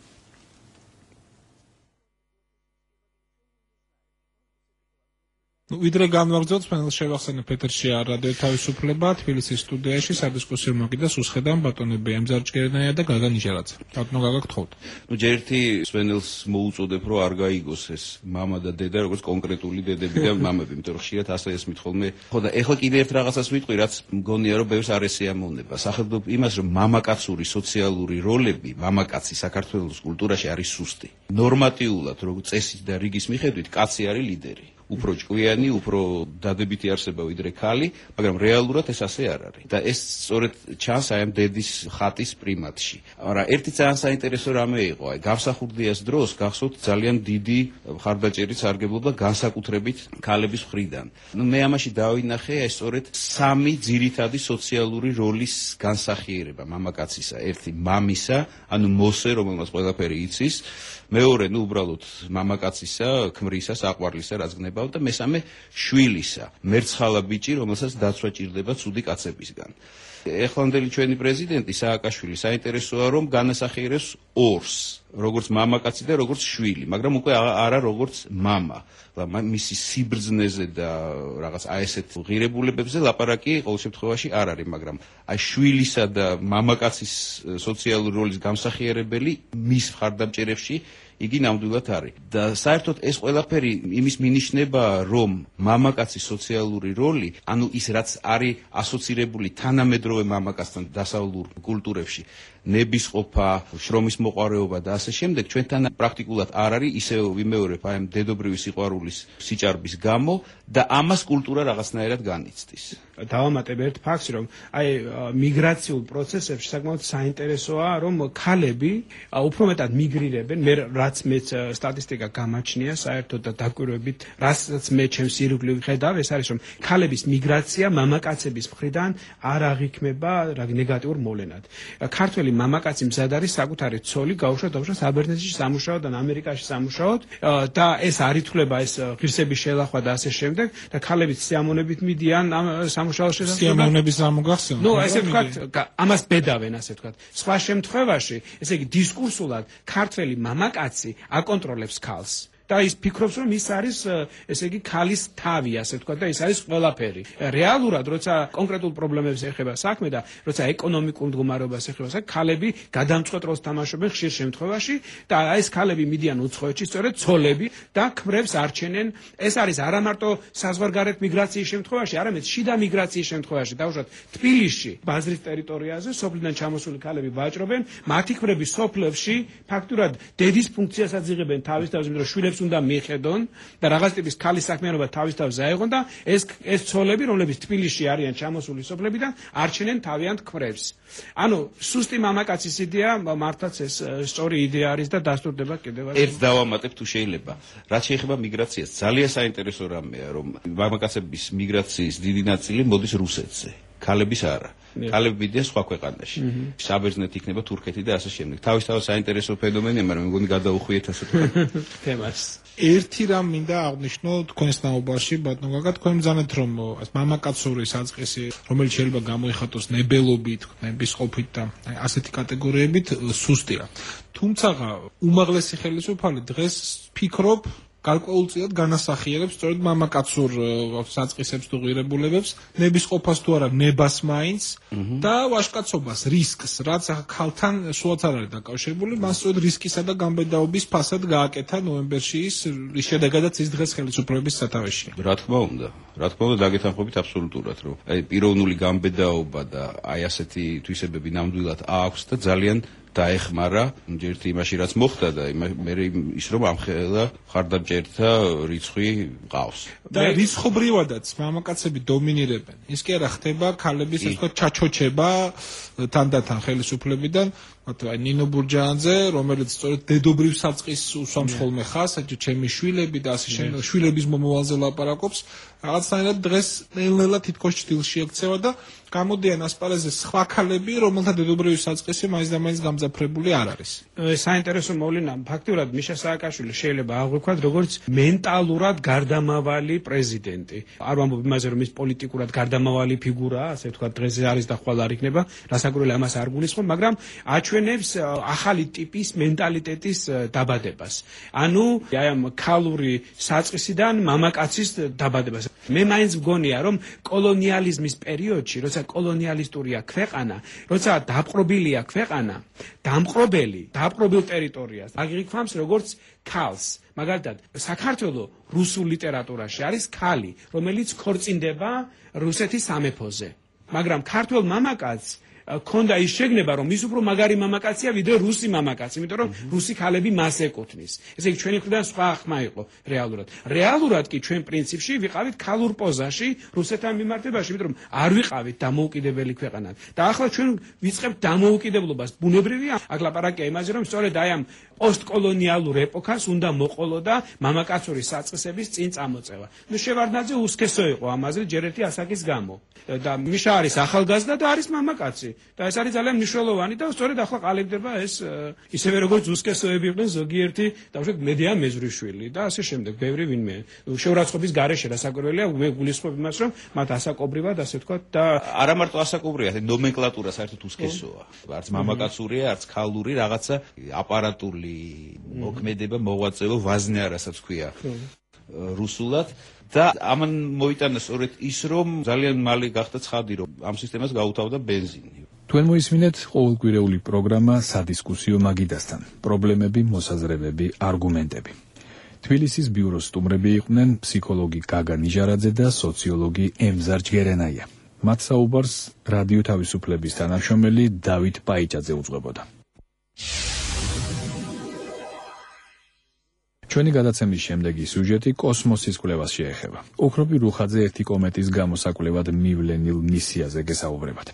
Ну, ვიდრე განვაგრძოთ, მენელ შევახსენებ ეთერში რადიო თავისუფლება, თბილისის სტუდიაში სადისკუსიო მაგიდას უსხედან ბატონები ემზარჭგერნაია და გაგა ნიჟარაძე. ბატონო გაგა გთხოვთ. ну ჯერთი სვენელს მოუწოდებ, რომ არ გაიგოს ეს მამა და დედა, როგორც კონკრეტული დედები და მამები, იმიტომ რომ ხშირად ასე ესმით ხოლმე. ხო და ეხლა კიდე ერთ რაღაცას ვიტყვი, რაც მგონია რომ ბევრს არ ესიამოვნება. სახელმწიფო იმას, რომ მამაკაცური სოციალური როლები, მამაკაცი საქართველოს კულტურაში არის სუსტი. ნორმატიულად, როგორც წესით და რიგის მიხედვით, კაცი არის ლიდერი. უფრო ჭკვიანი, უფრო დადებითი არსება ვიდრე ქალი, მაგრამ რეალურად ეს ასე არ არის. და ეს სწორედ ჩანს აი ამ დედის ხატის პრიმატში. მაგრამ ერთი ძალიან საინტერესო რამე იყო, აი გამსახურდიას დროს გახსოვთ ძალიან დიდი მხარდაჭერით სარგებლობდა განსაკუთრებით ქალების მხრიდან. ნუ მე ამაში დავინახე აი სწორედ სამი ძირითადი სოციალური როლის განსახიერება მამაკაცისა. ერთი მამისა, ანუ მოსე, რომელმაც ყველაფერი იცის, მეორე, ნუ უბრალოდ მამაკაცისა, ქმრისა, საყვარლისა, რაც გნებავ და მესამე შვილისა, მერცხალა ბიჭი, რომელსაც დაცვა ჭირდება ცუდი კაცებისგან. ეხლანდელი ჩვენი პრეზიდენტი სააკაშვილი საინტერესოა რომ განასახიერებს ორს, როგორც მამაკაცი და როგორც შვილი, მაგრამ უკვე არა როგორც მამა. მისი სიბრძნეზე და რაღაც აი ესეთ ღირებულებებზე ლაპარაკი ყოველ შემთხვევაში არ არის, მაგრამ აი შვილისა და მამაკაცის სოციალური როლის გამსახიერებელი მის მხარდამჭერებში იგი ნამდვილად არის. და საერთოდ ეს ყველაფერი იმის მინიშნებაა, რომ მამაკაცის სოციალური როლი, ანუ ის რაც არის ასოცირებული თანამედროვე მამაკაცთან დასავლურ კულტურებში, ნებისყოფა, შრომის მოყვარეობა და ასე შემდეგ, ჩვენთან პრაქტიკულად არ არის, ისევ ვიმეორებ აი ამ დედობრივი სიყვარულის სიჭარბის გამო და ამას კულტურა რაღაცნაირად განიცდის. დავამატებ ერთ ფაქტს, რომ აი მიგრაციულ პროცესებში საკმაოდ საინტერესოა, რომ ქალები უფრო მეტად მიგრირებენ, მე რაც მეც სტატისტიკა გამაჩნია საერთოდ და დაკვირვებით, რასაც მე ჩემს ირგვლივ ხედავ, ეს არის რომ ქალების მიგრაცია მამაკაცების მხრიდან არ აღიქმება ნეგატიურ მოვლენად. ქართველი მამაკაცი მზად არის საკუთარი ცოლი გაუშვათ დაუშვათ საბერძნეთში სამუშაოდ და ამერიკაში სამუშაოდ და ეს არ ითვლება ეს ღირსების შელახვა და ასე შემდეგ და ქალებიც სიამოვნებით მიდიან სამუშაოს შესაძლებლად. სიამოვნების რა მოგახსენოთ? ნუ ესე ვთქვათ, ამას ბედავენ ასე ვთქვათ. სხვა შემთხვევაში, ესე იგი დისკურსულად ქართველი მამაკაცი აკონტროლებს ქალს. და ის ფიქრობს, რომ ის არის, ესე იგი, ქალის თავი, ასე ვთქვათ, და ის არის ყველაფერი. რეალურად, როცა კონკრეტულ პრობლემებს ეხება საქმე და როცა ეკონომიკურ მდგომარეობას ეხება საქმე, ქალები გადამწყვეტ როლს თამაშობენ ხშირ შემთხვევაში და ეს ქალები მიდიან უცხოეთში, სწორედ ცოლები და ქმრებს არჩენენ. ეს არის არა მარტო საზღვარგარეთ მიგრაციის შემთხვევაში, არამედ შიდა მიგრაციის შემთხვევაში. დაუშვათ, თბილისში, ბაზრის ტერიტორიაზე, სოფლიდან ჩამოსული ქალები ვაჭრობენ, მათი ქმრები სოფლებში ფაქტურად დედის ფუნქციასაც იღებენ თავის თავზე, რომ შვილებს უნდა მიხედონ და რაღაც ტიპის ქალის საქმიანობა თავის თავზე აეღონ და ეს ეს ცოლები, რომლებიც თბილისში არიან ჩამოსული სოფლებიდან, არჩენენ თავიანთ ქმრებს. ანუ სუსტი მამაკაცის იდეა მართლაც ეს სწორი იდეა არის და დასტურდება კიდევ ასე. ერთ დავამატებ თუ შეიძლება. რაც შეეხება მიგრაციას, ძალიან საინტერესო რამეა, რომ მამაკაცების მიგრაციის დიდი ნაწილი მოდის რუსეთზე. ქალების არა. ქალები მიდიან სხვა ქვეყანაში. საბერძნეთი იქნება თურქეთი და ასე შემდეგ. თავისთავად საინტერესო ფენომენია, მაგრამ მეგონი გადაუხვიეთ ასე თქვა თემას. ერთი რამ მინდა აღნიშნო თქვენს ნაუბარში, ბატონო გაგა, თქვენ მძანეთ რომ მამაკაცური საწყისი, რომელიც შეიძლება გამოიხატოს ნებელობით, ნებისყოფით და ასეთი კატეგორიებით სუსტია. თუმცა უმაღლესი ხელისუფალი დღეს ფიქრობ გარკვეულწილად განასახიერებს სწორედ მამაკაცურ საწყისებს თუ ღირებულებებს, ნებისყოფას თუ არა ნებას მაინც და ვაჟკაცობას, რისკს, რაც ქალთან სულაც არ არის დაკავშირებული, მას სწორედ რისკისა და გამბედაობის ფასად გააკეთა ნოემბერში ის შედეგადაც ის დღეს ხელისუფლების სათავეში. რა თქმა უნდა, რა თქმა უნდა დაგეთანხმებით აბსოლუტურად, რომ აი პიროვნული გამბედაობა და აი ასეთი თვისებები ნამდვილად აქვს და ძალიან დაეხმარა ჯერთ იმაში რაც მოხდა და მე ის რომ ამხელა ხარდამჭერთა რიცხვი ყავს. და რისხობრივადაც მამაკაცები დომინირებენ. ის კი არა ხდება ქალების ასე ვთქვათ ჩაჩოჩება თანდათან ხელისუფლებიდან, აი ნინო ბურჯაანძე, რომელიც სწორედ დედობრივ საწყის უსვამს ხოლმე ხას, ჩემი შვილები და ასე შემდეგ, შვილების მომავალზე ლაპარაკობს, რაღაცნაირად დღეს ნელ-ნელა თითქოს ჭდილში ექცევა და გამოდიან ასპარეზზე სხვა ქალები, რომელთა დედობრივი საწყისი მაინც და მაინც გამძაფრებული არ არის. საინტერესო მოვლენა, ფაქტურად მიშა სააკაშვილი შეიძლება აღვიქვათ როგორც მენტალურად გარდამავალი პრეზიდენტი. არ ვამბობ იმაზე, რომ ის პოლიტიკურად გარდამავალი ფიგურაა, ასე ვთქვათ, დღეს არის და ხვალ არ იქნება, რასაკვირველია ამას არ გულისხმობ, მაგრამ აჩვენებს ახალი ტიპის მენტალიტეტის დაბადებას. ანუ აი ამ ქალური საწყისიდან მამაკაცის დაბადებას. მე მაინც მგონია, რომ კოლონიალიზმის პერიოდში, როცა კოლონიალისტურია ქვეყანა, როცა დაპყრობილია ქვეყანა, დამყრობელი, დაპყრობილ ტერიტორიას აღიქვამს როგორც ქალს. მაგალითად, საქართველოს რუსულ ლიტერატურაში არის ქალი, რომელიც ქორწინდება რუსეთის სამეფოზე. მაგრამ ქართველ მამაკაცს ქონდა ის შეგნება, რომ ის უფრო მაგარი მამაკაცია, ვიდრე რუსი მამაკაცი, იმიტომ რომ რუსი ქალები მას ეკუთვნის. ესე იგი, ჩვენი მხრიდან სხვა ხმა იყო რეალურად. რეალურად კი ჩვენ პრინციპში ვიყავით ქალურ პოზაში რუსეთთან მიმართებაში, იმიტომ რომ არ ვიყავით დამოუკიდებელი ქვეყანა. და ახლა ჩვენ ვიწყებთ დამოუკიდებლობას. ბუნებრივია, აქ ლაპარაკია იმაზე, რომ სწორედ აი ამ პოსტკოლონიალურ ეპოქას უნდა მოყოლოდა მამაკაცური საწყისების წინ წამოწევა. ნუ შევარდნაძე უსქესო იყო ამაზე ჯერ ერთი ასაკის გამო. და მიშა არის ახალგაზრდა და არის მამაკაცი. და ეს არის ძალიან მნიშვნელოვანი და სწორედ ახლა ყალიბდება ეს ისევე როგორც უსქესოები იყვნენ ზოგიერთი დავუშვათ მედია მეზრიშვილი და ასე შემდეგ ბევრი ვინმე შეურაცხყოფის გარეშე რასაკვირველია მე გულისხმობ იმას რომ მათ ასაკობრივად ასე ვთქვათ და არა მარტო ასაკობრივად ნომენკლატურა საერთოდ უსქესოა არც მამაკაცური არც ქალური რაღაცა აპარატული მოქმედება მოღვაწეობა ვაზნე არასაც ქვია რუსულად და ამან მოიტანა სწორედ ის რომ ძალიან მალე გახდა ცხადი რომ ამ სისტემას გაუთავდა ბენზინი. თქვენ მოისმინეთ ყოველკვირეული პროგრამა სადისკუსიო მაგიდასთან. პრობლემები, მოსაზრებები, არგუმენტები. თბილისის ბიუროს სტუმრები იყვნენ ფსიქოლოგი გაგა ნიჟარაძე და სოციოლოგი ემზარ ჯგერენაია. მათ საუბარს რადიო თავისუფლების თანამშრომელი დავით პაიჭაძე უძღვებოდა. ჩვენი გადაცემის შემდეგი სიუჟეტი კოსმოსის კვლევას შეეხება. ოქროპი რუხაძე ერთი კომეტის გამოსაკვლევად მივლენილ მისიაზე გესაუბრებათ.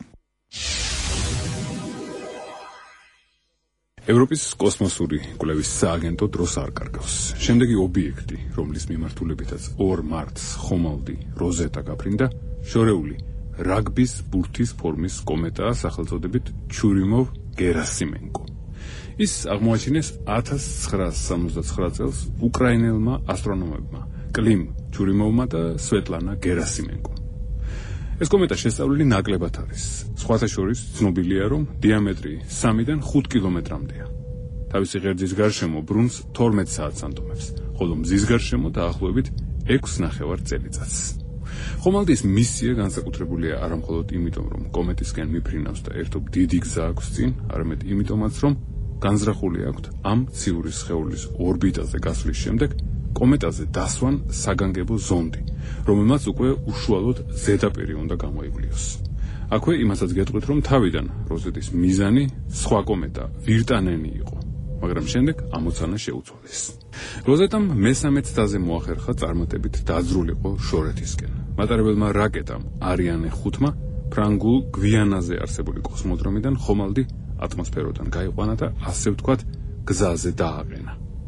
ევროპის კოსმოსური კვლევის სააგენტო დროს არ კარგავს. შემდეგი ობიექტი, რომლის მიმართულებითაც ორ მარტს ხომალდი როზეტა გაფრინდა, შორეული რაგბის ბურთის ფორმის კომეტაა სახელწოდებით ჩურიმოვ-გერასიმენკო. ის აღმოაჩინეს ათას ცხრაას სამოცდაცხრა წელს უკრაინელმა ასტრონომებმა კლიმ ჩურიმოვმა და სვეტლანა გერასიმენკომ. ეს კომეტა შესწავლილი ნაკლებად არის. სხვათა შორის ცნობილია, რომ დიამეტრი სამიდან ხუთ კილომეტრამდეა. თავისი ღერძის გარშემო ბრუნს თორმეტ საათს ანტომებს, ხოლო მზის გარშემო დაახლოებით ექვს ნახევარ წელიწადს. ხომალდის მისია განსაკუთრებულია არა მხოლოდ იმიტომ, რომ კომეტისკენ მიფრინავს და ერთობ დიდი გზა აქვს წინ, არამედ იმიტომაც, რომ განზრახული აქვთ ამ ციური სხეულის ორბიტაზე გასვლის შემდეგ კომეტაზე დასვან საგანგებო ზონდი, რომელმაც უკვე უშუალოდ ზედაპირი უნდა გამოიკვლიოს. აქვე იმასაც გეტყვით, რომ თავიდან როზეტის მიზანი სხვა კომეტა ვირტანენი იყო, მაგრამ შემდეგ ამოცანა შეუცვალეს. როზეტამ მესამე ცდაზე მოახერხა წარმატებით დაძრულიყო შორეთისკენ. მატარებელმა რაკეტამ არიანე ხუთმა ფრანგულ გვიანაზე არსებული კოსმოდრომიდან ხომალდი ატმოსფეროდან გაიყვანა და ასე ვთქვათ გზაზე დააყენა.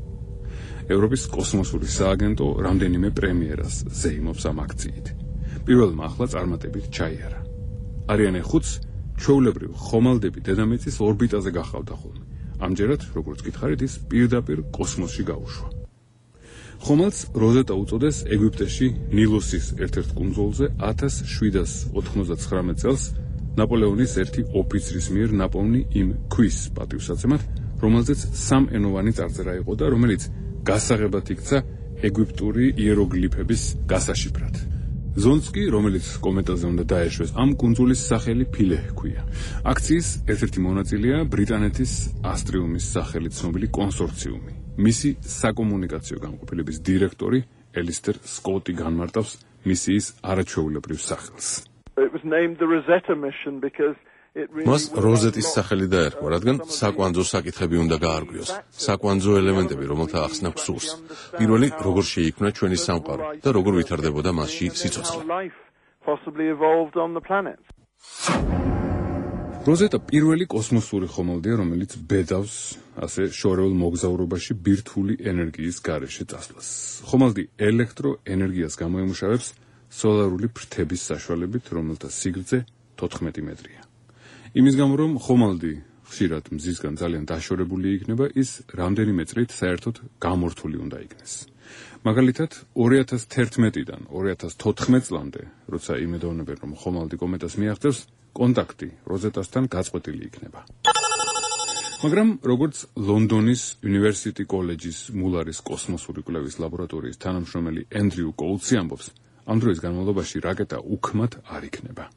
ევროპის კოსმოსური სააგენტო რამდენიმე პრემიერას ზეიმობს ამ აქციით. პირველმა ახლა წარმატებით ჩაიარა. არიანე ხუთს ჩვეულებრივ ხომალდები დედამიწის ორბიტაზე გახავდა ხოლმე. ამჯერად, როგორც გითხარით, ის პირდაპირ კოსმოსში გაუშვა. ხომალდს როზეტა უწოდეს ეგვიპტეში ნილოსის ერთ-ერთ კუნძულზე ათას შვიდას ოთხმოცდაცხრამეტ წელს ნაპოლეონის ერთი ოფიცრის მიერ ნაპოვნი იმ ქვის პატივსაცემად, რომელზეც სამენოვანი წარწერა იყო და რომელიც გასაღებად იქცა ეგვიპტური იეროგლიფების გასაშიფრად. ზონდს კი, რომელიც კომეტაზე უნდა დაეშვეს, ამ კუნძულის სახელი ფილე ჰქვია. აქციის ერთ-ერთი მონაწილეა ბრიტანეთის ასტრიუმის სახელით ცნობილი კონსორციუმი. მისი საკომუნიკაციო განყოფილების დირექტორი ელისტერ სკოტი განმარტავს მისიის არაჩვეულებრივ სახელს. It was named the Rosetta mission because მას როზეტის სახელი დაერქვა, რადგან საკვანძო საკითხები უნდა გაარკვიოს. საკვანძო ელემენტები, რომელთა ახსნა გსურს. პირველი, როგორ შეიქმნა ჩვენი სამყარო და როგორ ვითარდებოდა მასში სიცოცხლე. როზეტა პირველი კოსმოსური ხომალდია, რომელიც ბედავს ასე შორეულ მოგზაურობაში ბირთვული ენერგიის გარეშე წასვლას. ხომალდი ელექტროენერგიას გამოემუშავებს სოლარული ფრთების საშუალებით, რომელთა სიგრძე თოთხმეტი მეტრია. იმის გამო, რომ ხომალდი ხშირად მზისგან ძალიან დაშორებული იქნება, ის რამდენიმე წრით საერთოდ გამორთული უნდა იქნეს. მაგალითად, ორი ათას თერთმეტიდან ორი ათას თოთხმეტ წლამდე, როცა იმედოვნებენ, რომ ხომალდი კომეტას მიაღწევს, კონტაქტი როზეტასთან გაწყვეტილი იქნება. მაგრამ როგორც ლონდონის უნივერსიტეტი კოლეჯის მულარის კოსმოსური კვლევის ლაბორატორიის თანამშრომელი ენდრიუ კოულცი ამბობს, ამ დროის განმავლობაში რაკეტა უქმად არ იქნება.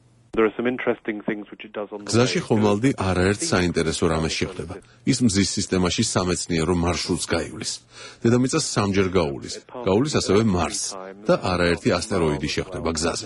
გზაში ხომალდი არაერთ საინტერესო რამეს შეხვდება. ის მზის სისტემაში სამეცნიერო მარშრუტს გაივლის. დედამიწას სამჯერ გაუვლის. გაუვლის ასევე მარსს და არაერთი ასტეროიდი შეხვდება გზაზე.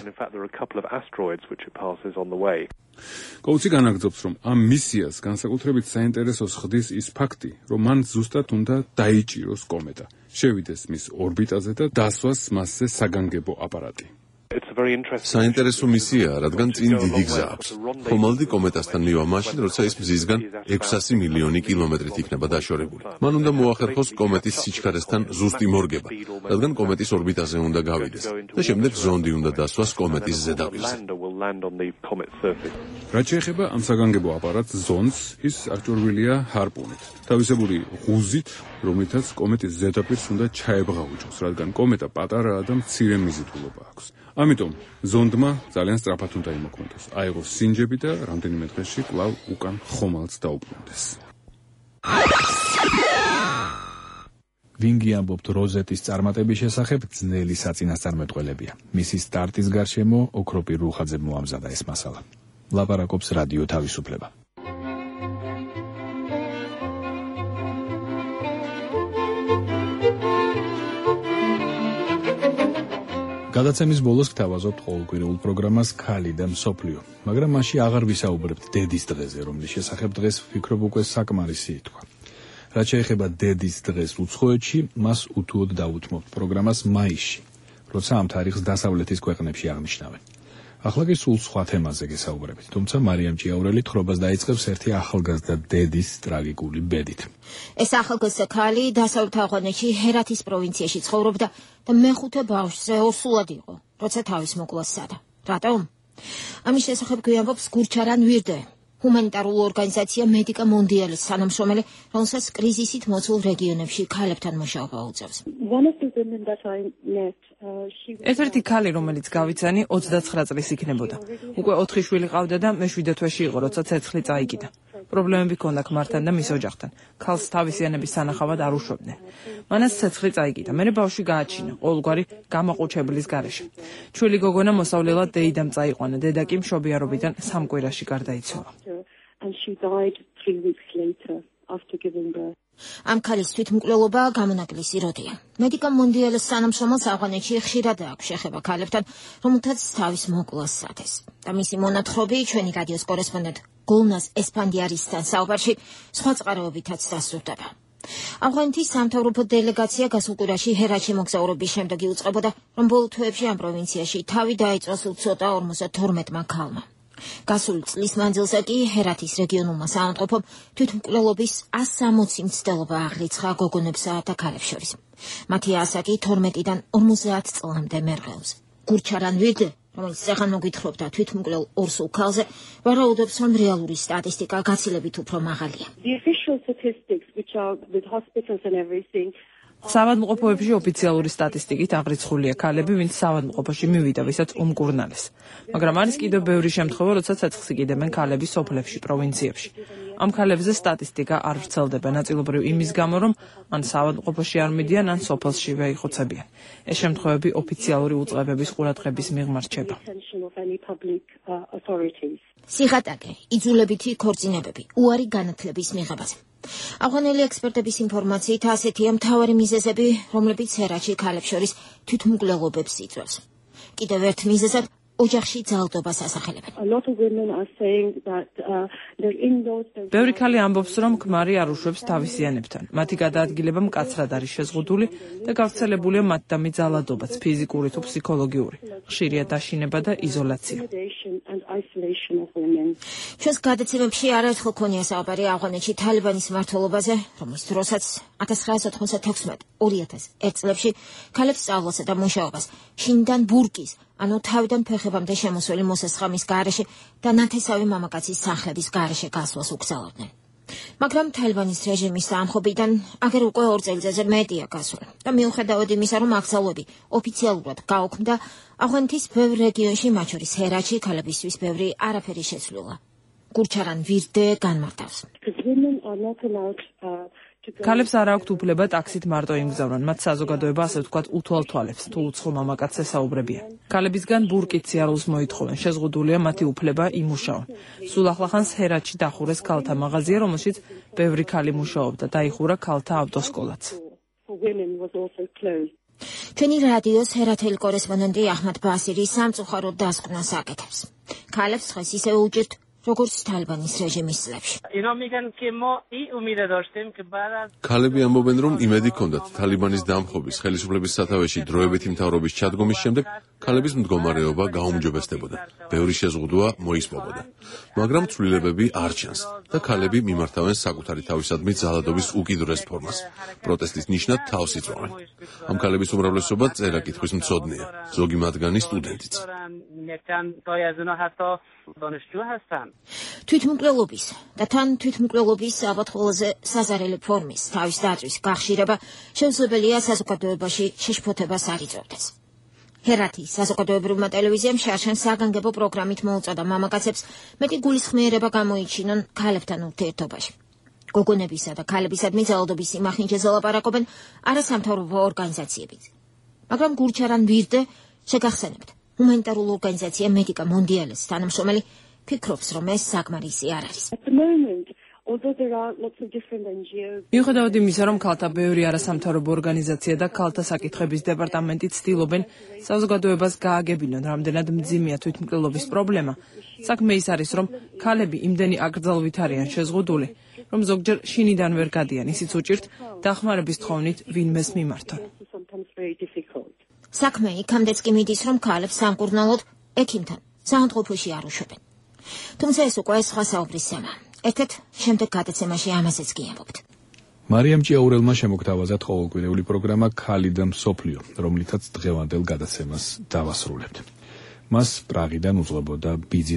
კოუცი განაგრძობს, რომ ამ მისიას განსაკუთრებით საინტერესოს ხდის ის ფაქტი, რომ მან ზუსტად უნდა დაიჭიროს კომეტა, შევიდეს მის ორბიტაზე და დასვას მასზე საგანგებო აპარატი. საინტერესო მისიაა, რადგან წინ დიდი გზა აქვს. ხომალდი კომეტასთან მივა მაშინ, როცა ის მზისგან ექვსასი მილიონი კილომეტრით იქნება დაშორებული. მან უნდა მოახერხოს კომეტის სიჩქარესთან ზუსტი მორგება, რადგან კომეტის ორბიტაზე უნდა გავიდეს და შემდეგ ზონდი უნდა დასვას კომეტის ზედაპირზე. land on the comet's surface. რაც შეეხება ამ საგანგებო აპარატს ზონს, ის აღჭურვილია ჰარპუნით, თავისებური ღუზით, რომლითაც კომეტის ზედაპირს უნდა ჩაებღაუჭოს, რადგან კომეტა პატარაა და მცირე მიზიდულობა აქვს. ამიტომ ზონდმა ძალიან სწრაფად უნდა იმოქმედოს, აიღოს სინჯები და რამდენიმე დღეში კვლავ უკან ხომალდს დაუბრუნდეს. ვინგი ამბობთ როზეტის წარმატების შესახებ ძნელი საწინასწარმეტყველებია. მისი სტარტის გარშემო ოქროპირ რუხაძემ მოამზადა ეს მასალა. ლაპარაკობს რადიო თავისუფლება. გადაცემის ბოლოს გთავაზობთ ყოველკვირეულ პროგრამას ქალი და მსოფლიო, მაგრამ მასში აღარ ვისაუბრებთ დედის დღეზე, რომლის შესახებ დღეს ვფიქრობ უკვე საკმარისი ითქვა. რაც შეეხება დედის დღეს უცხოეთში, მას უთუოდ დაუთმობთ პროგრამას მაისში, როცა ამ თარიღს დასავლეთის ქვეყნებში აღნიშნავენ. ახლა კი სულ სხვა თემაზე გესაუბრებით, თუმცა მარიამ ჭიაურელი თხრობას დაიწყებს ერთი ახალგაზრდა დედის ტრაგიკული ბედით. ეს ახალგაზრდა ქალი დასავლეთ ავღანეთში ჰერათის პროვინციაში ცხოვრობდა და მეხუთე ბავშვზე ორსულად იყო, როცა თავის მოკვლას სცადა. რატომ? ამის შესახებ გვიამბობს გურჩარან ვირდე, ჰუმანიტარული ორგანიზაცია მედიკა მონდიალის თანამშრომელი, რომელსაც კრიზისით მოცულ რეგიონებში ქალებთან მუშაობა უწევს. ერთ-ერთი ქალი, რომელიც გავიცანი, ოცდაცხრა წლის იქნებოდა. უკვე ოთხი შვილი ყავდა და მეშვიდე თვეში იყო, როცა ცეცხლი წაიკიდა. პრობლემები ჰქონდა ქმართან და მის ოჯახთან. ქალს თავისიანების სანახავად არ უშვებდნენ. მანაც ცეცხლი წაიკიდა. მერე ბავშვი გააჩინა, ყოველგვარი გამაყუჩებლის გარეშე. ჩვილი გოგონა მოსავლელად დეიდამ წაიყვანა, დედა კი მშობიარობიდან სამ კვირაში გარდაიცვალა. ამ ქალის თვითმკვლელობა გამონაკლისი როდია. მედიკა მონდიალის თანამშრომელს ავღანეთში ხშირად აქვს შეხება ქალებთან, რომელთაც თავის მოკვლას სცადეს. და მისი მონათხრობი ჩვენი რადიოს კორესპონდენტ გულნას ესპანდიარისთან საუბარში სხვა წყაროებითაც დასტურდება. ავღანეთის სამთავრობო დელეგაცია გასულ კვირაში ჰერათში მოგზაურობის შემდეგ იუწყებოდა, რომ ბოლო თვეებში ამ პროვინციაში თავი დაეწვა სულ ცოტა ორმოცდათორმეტმა ქალმა. გასული წლის მანძილზე კი ჰერათის რეგიონულმა საავადმყოფომ თვითმკვლელობის ასი სამოცი მცდელობა აღრიცხა გოგონებსა და ქალებს შორის. მათი ასაკი თორმეტიდან ორმოცდაათ წლამდე მერყეობს. გურჩარან ვირდე, რომელიც წეღან მოგვითხრობდა თვითმკვლელ ორსულ ქალზე, ვარაუდობს, რომ რეალური სტატისტიკა გაცილებით უფრო მაღალია. საავადმყოფოებში ოფიციალური სტატისტიკით აღრიცხულია ქალები, ვინც საავადმყოფოში მივიდა, ვისაც უმკურნალეს. მაგრამ არის კიდევ ბევრი შემთხვევა, როცა ცეცხლს იკიდებენ ქალები სოფლებში, პროვინციებში. ამ ქალებზე სტატისტიკა არ ვრცელდება, ნაწილობრივ იმის გამო, რომ ან საავადმყოფოში არ მიდიან, ან სოფელშივე იხოცებიან. ეს შემთხვევები ოფიციალური უწყებების ყურადღების მიღმა რჩება. სიღატაკე, იძულებითი ქორწინებები, უარი განათლების მიღებაზე. ავღანელი ექსპერტების ინფორმაციით ასეთია მთავარი მიზეზები, რომლებიც ჰერათში ქალებს შორის თვითმკვლელობებს იწვევს. კიდევ ერთ მიზეზად ოჯახში ძალადობას ასახელებენ. ბევრი ქალი ამბობს, რომ ქმარი არ უშვებს თავისიანებთან. მათი გადაადგილება მკაცრად არის შეზღუდული და გავრცელებულია მათდამი ძალადობაც, ფიზიკური თუ ფსიქოლოგიური. ხშირია დაშინება და იზოლაცია. ჩვენს გადაცემებში არაერთხელ ქონია საუბარი ავღანეთში თალიბანის მმართველობაზე, რომლის დროსაც ათას ცხრაასა ოცდათექვსმეტ ორი ათას ერთ წლებში ქალებს სწავლასა და მუშაობას შინიდან ბურკის, ანუ თავიდან ფეხებამდე შემოსველი მოსესხამის გარეშე და ნათესავი მამაკაცის სახლების გარეშე გასვლას უგზავნდნენ. მაგრამ თალიბანის რეჟიმის დამხობიდან აგერ უკვე ორ წელიწადზე მეტია გასული და მიუხედავად იმისა, რომ აკრძალვები ოფიციალურად გაუქმდა, ავღანეთის ბევრ რეგიონში, მათ შორის ჰერათში, ქალებისთვის ბევრი არაფერი შეცვლილა. გურჩარან ვირდე განმარტავს. ქალებს არ აქვთ უფლება ტაქსით მარტო იმგზავრონ, მათ საზოგადოება ასე ვთქვათ უთვალთვალებს, თუ უცხო მამაკაცს ესაუბრებიან. ქალებისგან ბურკით სიარულს მოითხოვენ, შეზღუდულია მათი უფლება იმუშაონ. სულ ახლახანს ჰერათში დახურეს ქალთა მაღაზია, რომელშიც ბევრი ქალი მუშაობდა, დაიხურა ქალთა ავტოსკოლაც. ჩვენი რადიოს ჰერათელი კორესპონდენტი აჰმად ბასირი სამწუხაროდ დასკვნას აკეთებს. ქალებს დღეს ისევ უჭირთ, როგორც თალიბანის რეჟიმის წლებში. ქალები ამბობენ, რომ იმედი ჰქონდათ თალიბანის დამხობის ხელისუფლების სათავეში დროებითი მთავრობის ჩადგომის შემდეგ ქალების მდგომარეობა გაუმჯობესდებოდა. ბევრი შეზღუდვა მოისმობოდა. მაგრამ ცვლილებები არ ჩანს და ქალები მიმართავენ საკუთარი თავისადმი ძალადობის უკიდურეს ფორმას. პროტესტის ნიშნად თავს იწვავენ. ამ ქალების უმრავლესობა წერა-კითხვის მცოდნეა, ზოგი მათგანი სტუდენტიც. یک چند تای از اونا حتی دانشجو هستن. თვითმკვლელობის და თან თვითმკვლელობის ალბათ ყველაზე საზარელი ფორმის თავის დაწვის გახშირება შეუძლებელია საზოგადოებაში შეშფოთებას არ იწვევდეს. ჰერათი საზოგადოებრივმა ტელევიზიამ შარშან საგანგებო პროგრამით მოუწოდა მამაკაცებს მეტი გულისხმიერება გამოიჩინონ ქალებთან ურთიერთობაში. გოგონებისა და ქალებისადმი ძალადობის იმახინჯეზე ლაპარაკობენ არასამთავრობო ორგანიზაციებით. მაგრამ გურჩარან ვირდე შეგახსენებთ. ჰუმანიტარული ორგანიზაცია მედიკა მონდიალეს თანამშრომელი ფიქრობს, რომ ეს საკმარისი არ არის. მიუხედავად იმისა, რომ ქალთა ბევრი არასამთავრობო ორგანიზაცია და ქალთა საკითხების დეპარტამენტი ცდილობენ საზოგადოებას გააგებინონ, რამდენად მძიმეა თვითმკვლელობის პრობლემა, საქმე ის არის, რომ ქალები იმდენი აკრძალვით არიან შეზღუდული, რომ ზოგჯერ შინიდან ვერ გადიან, ისიც უჭირთ დახმარების თხოვნით ვინმეს მიმართონ. საქმე იქამდეც კი მიდის, რომ ქალებს სამკურნალოდ ექიმთან საავადმყოფოში არ უშვებენ. თუმცა ეს უკვე სხვა საუბრის თემა. ერთ-ერთ შემდეგ გადაცემაში ამაზეც გიამბობთ. მარიამ ჭიაურელმა შემოგთავაზა ყოველკვირეული პროგრამა ქალი და მსოფლიო, რომლითაც დღევანდელ გადაცემას დავასრულებთ. მას პრაღიდან უძღვებოდა ბიძი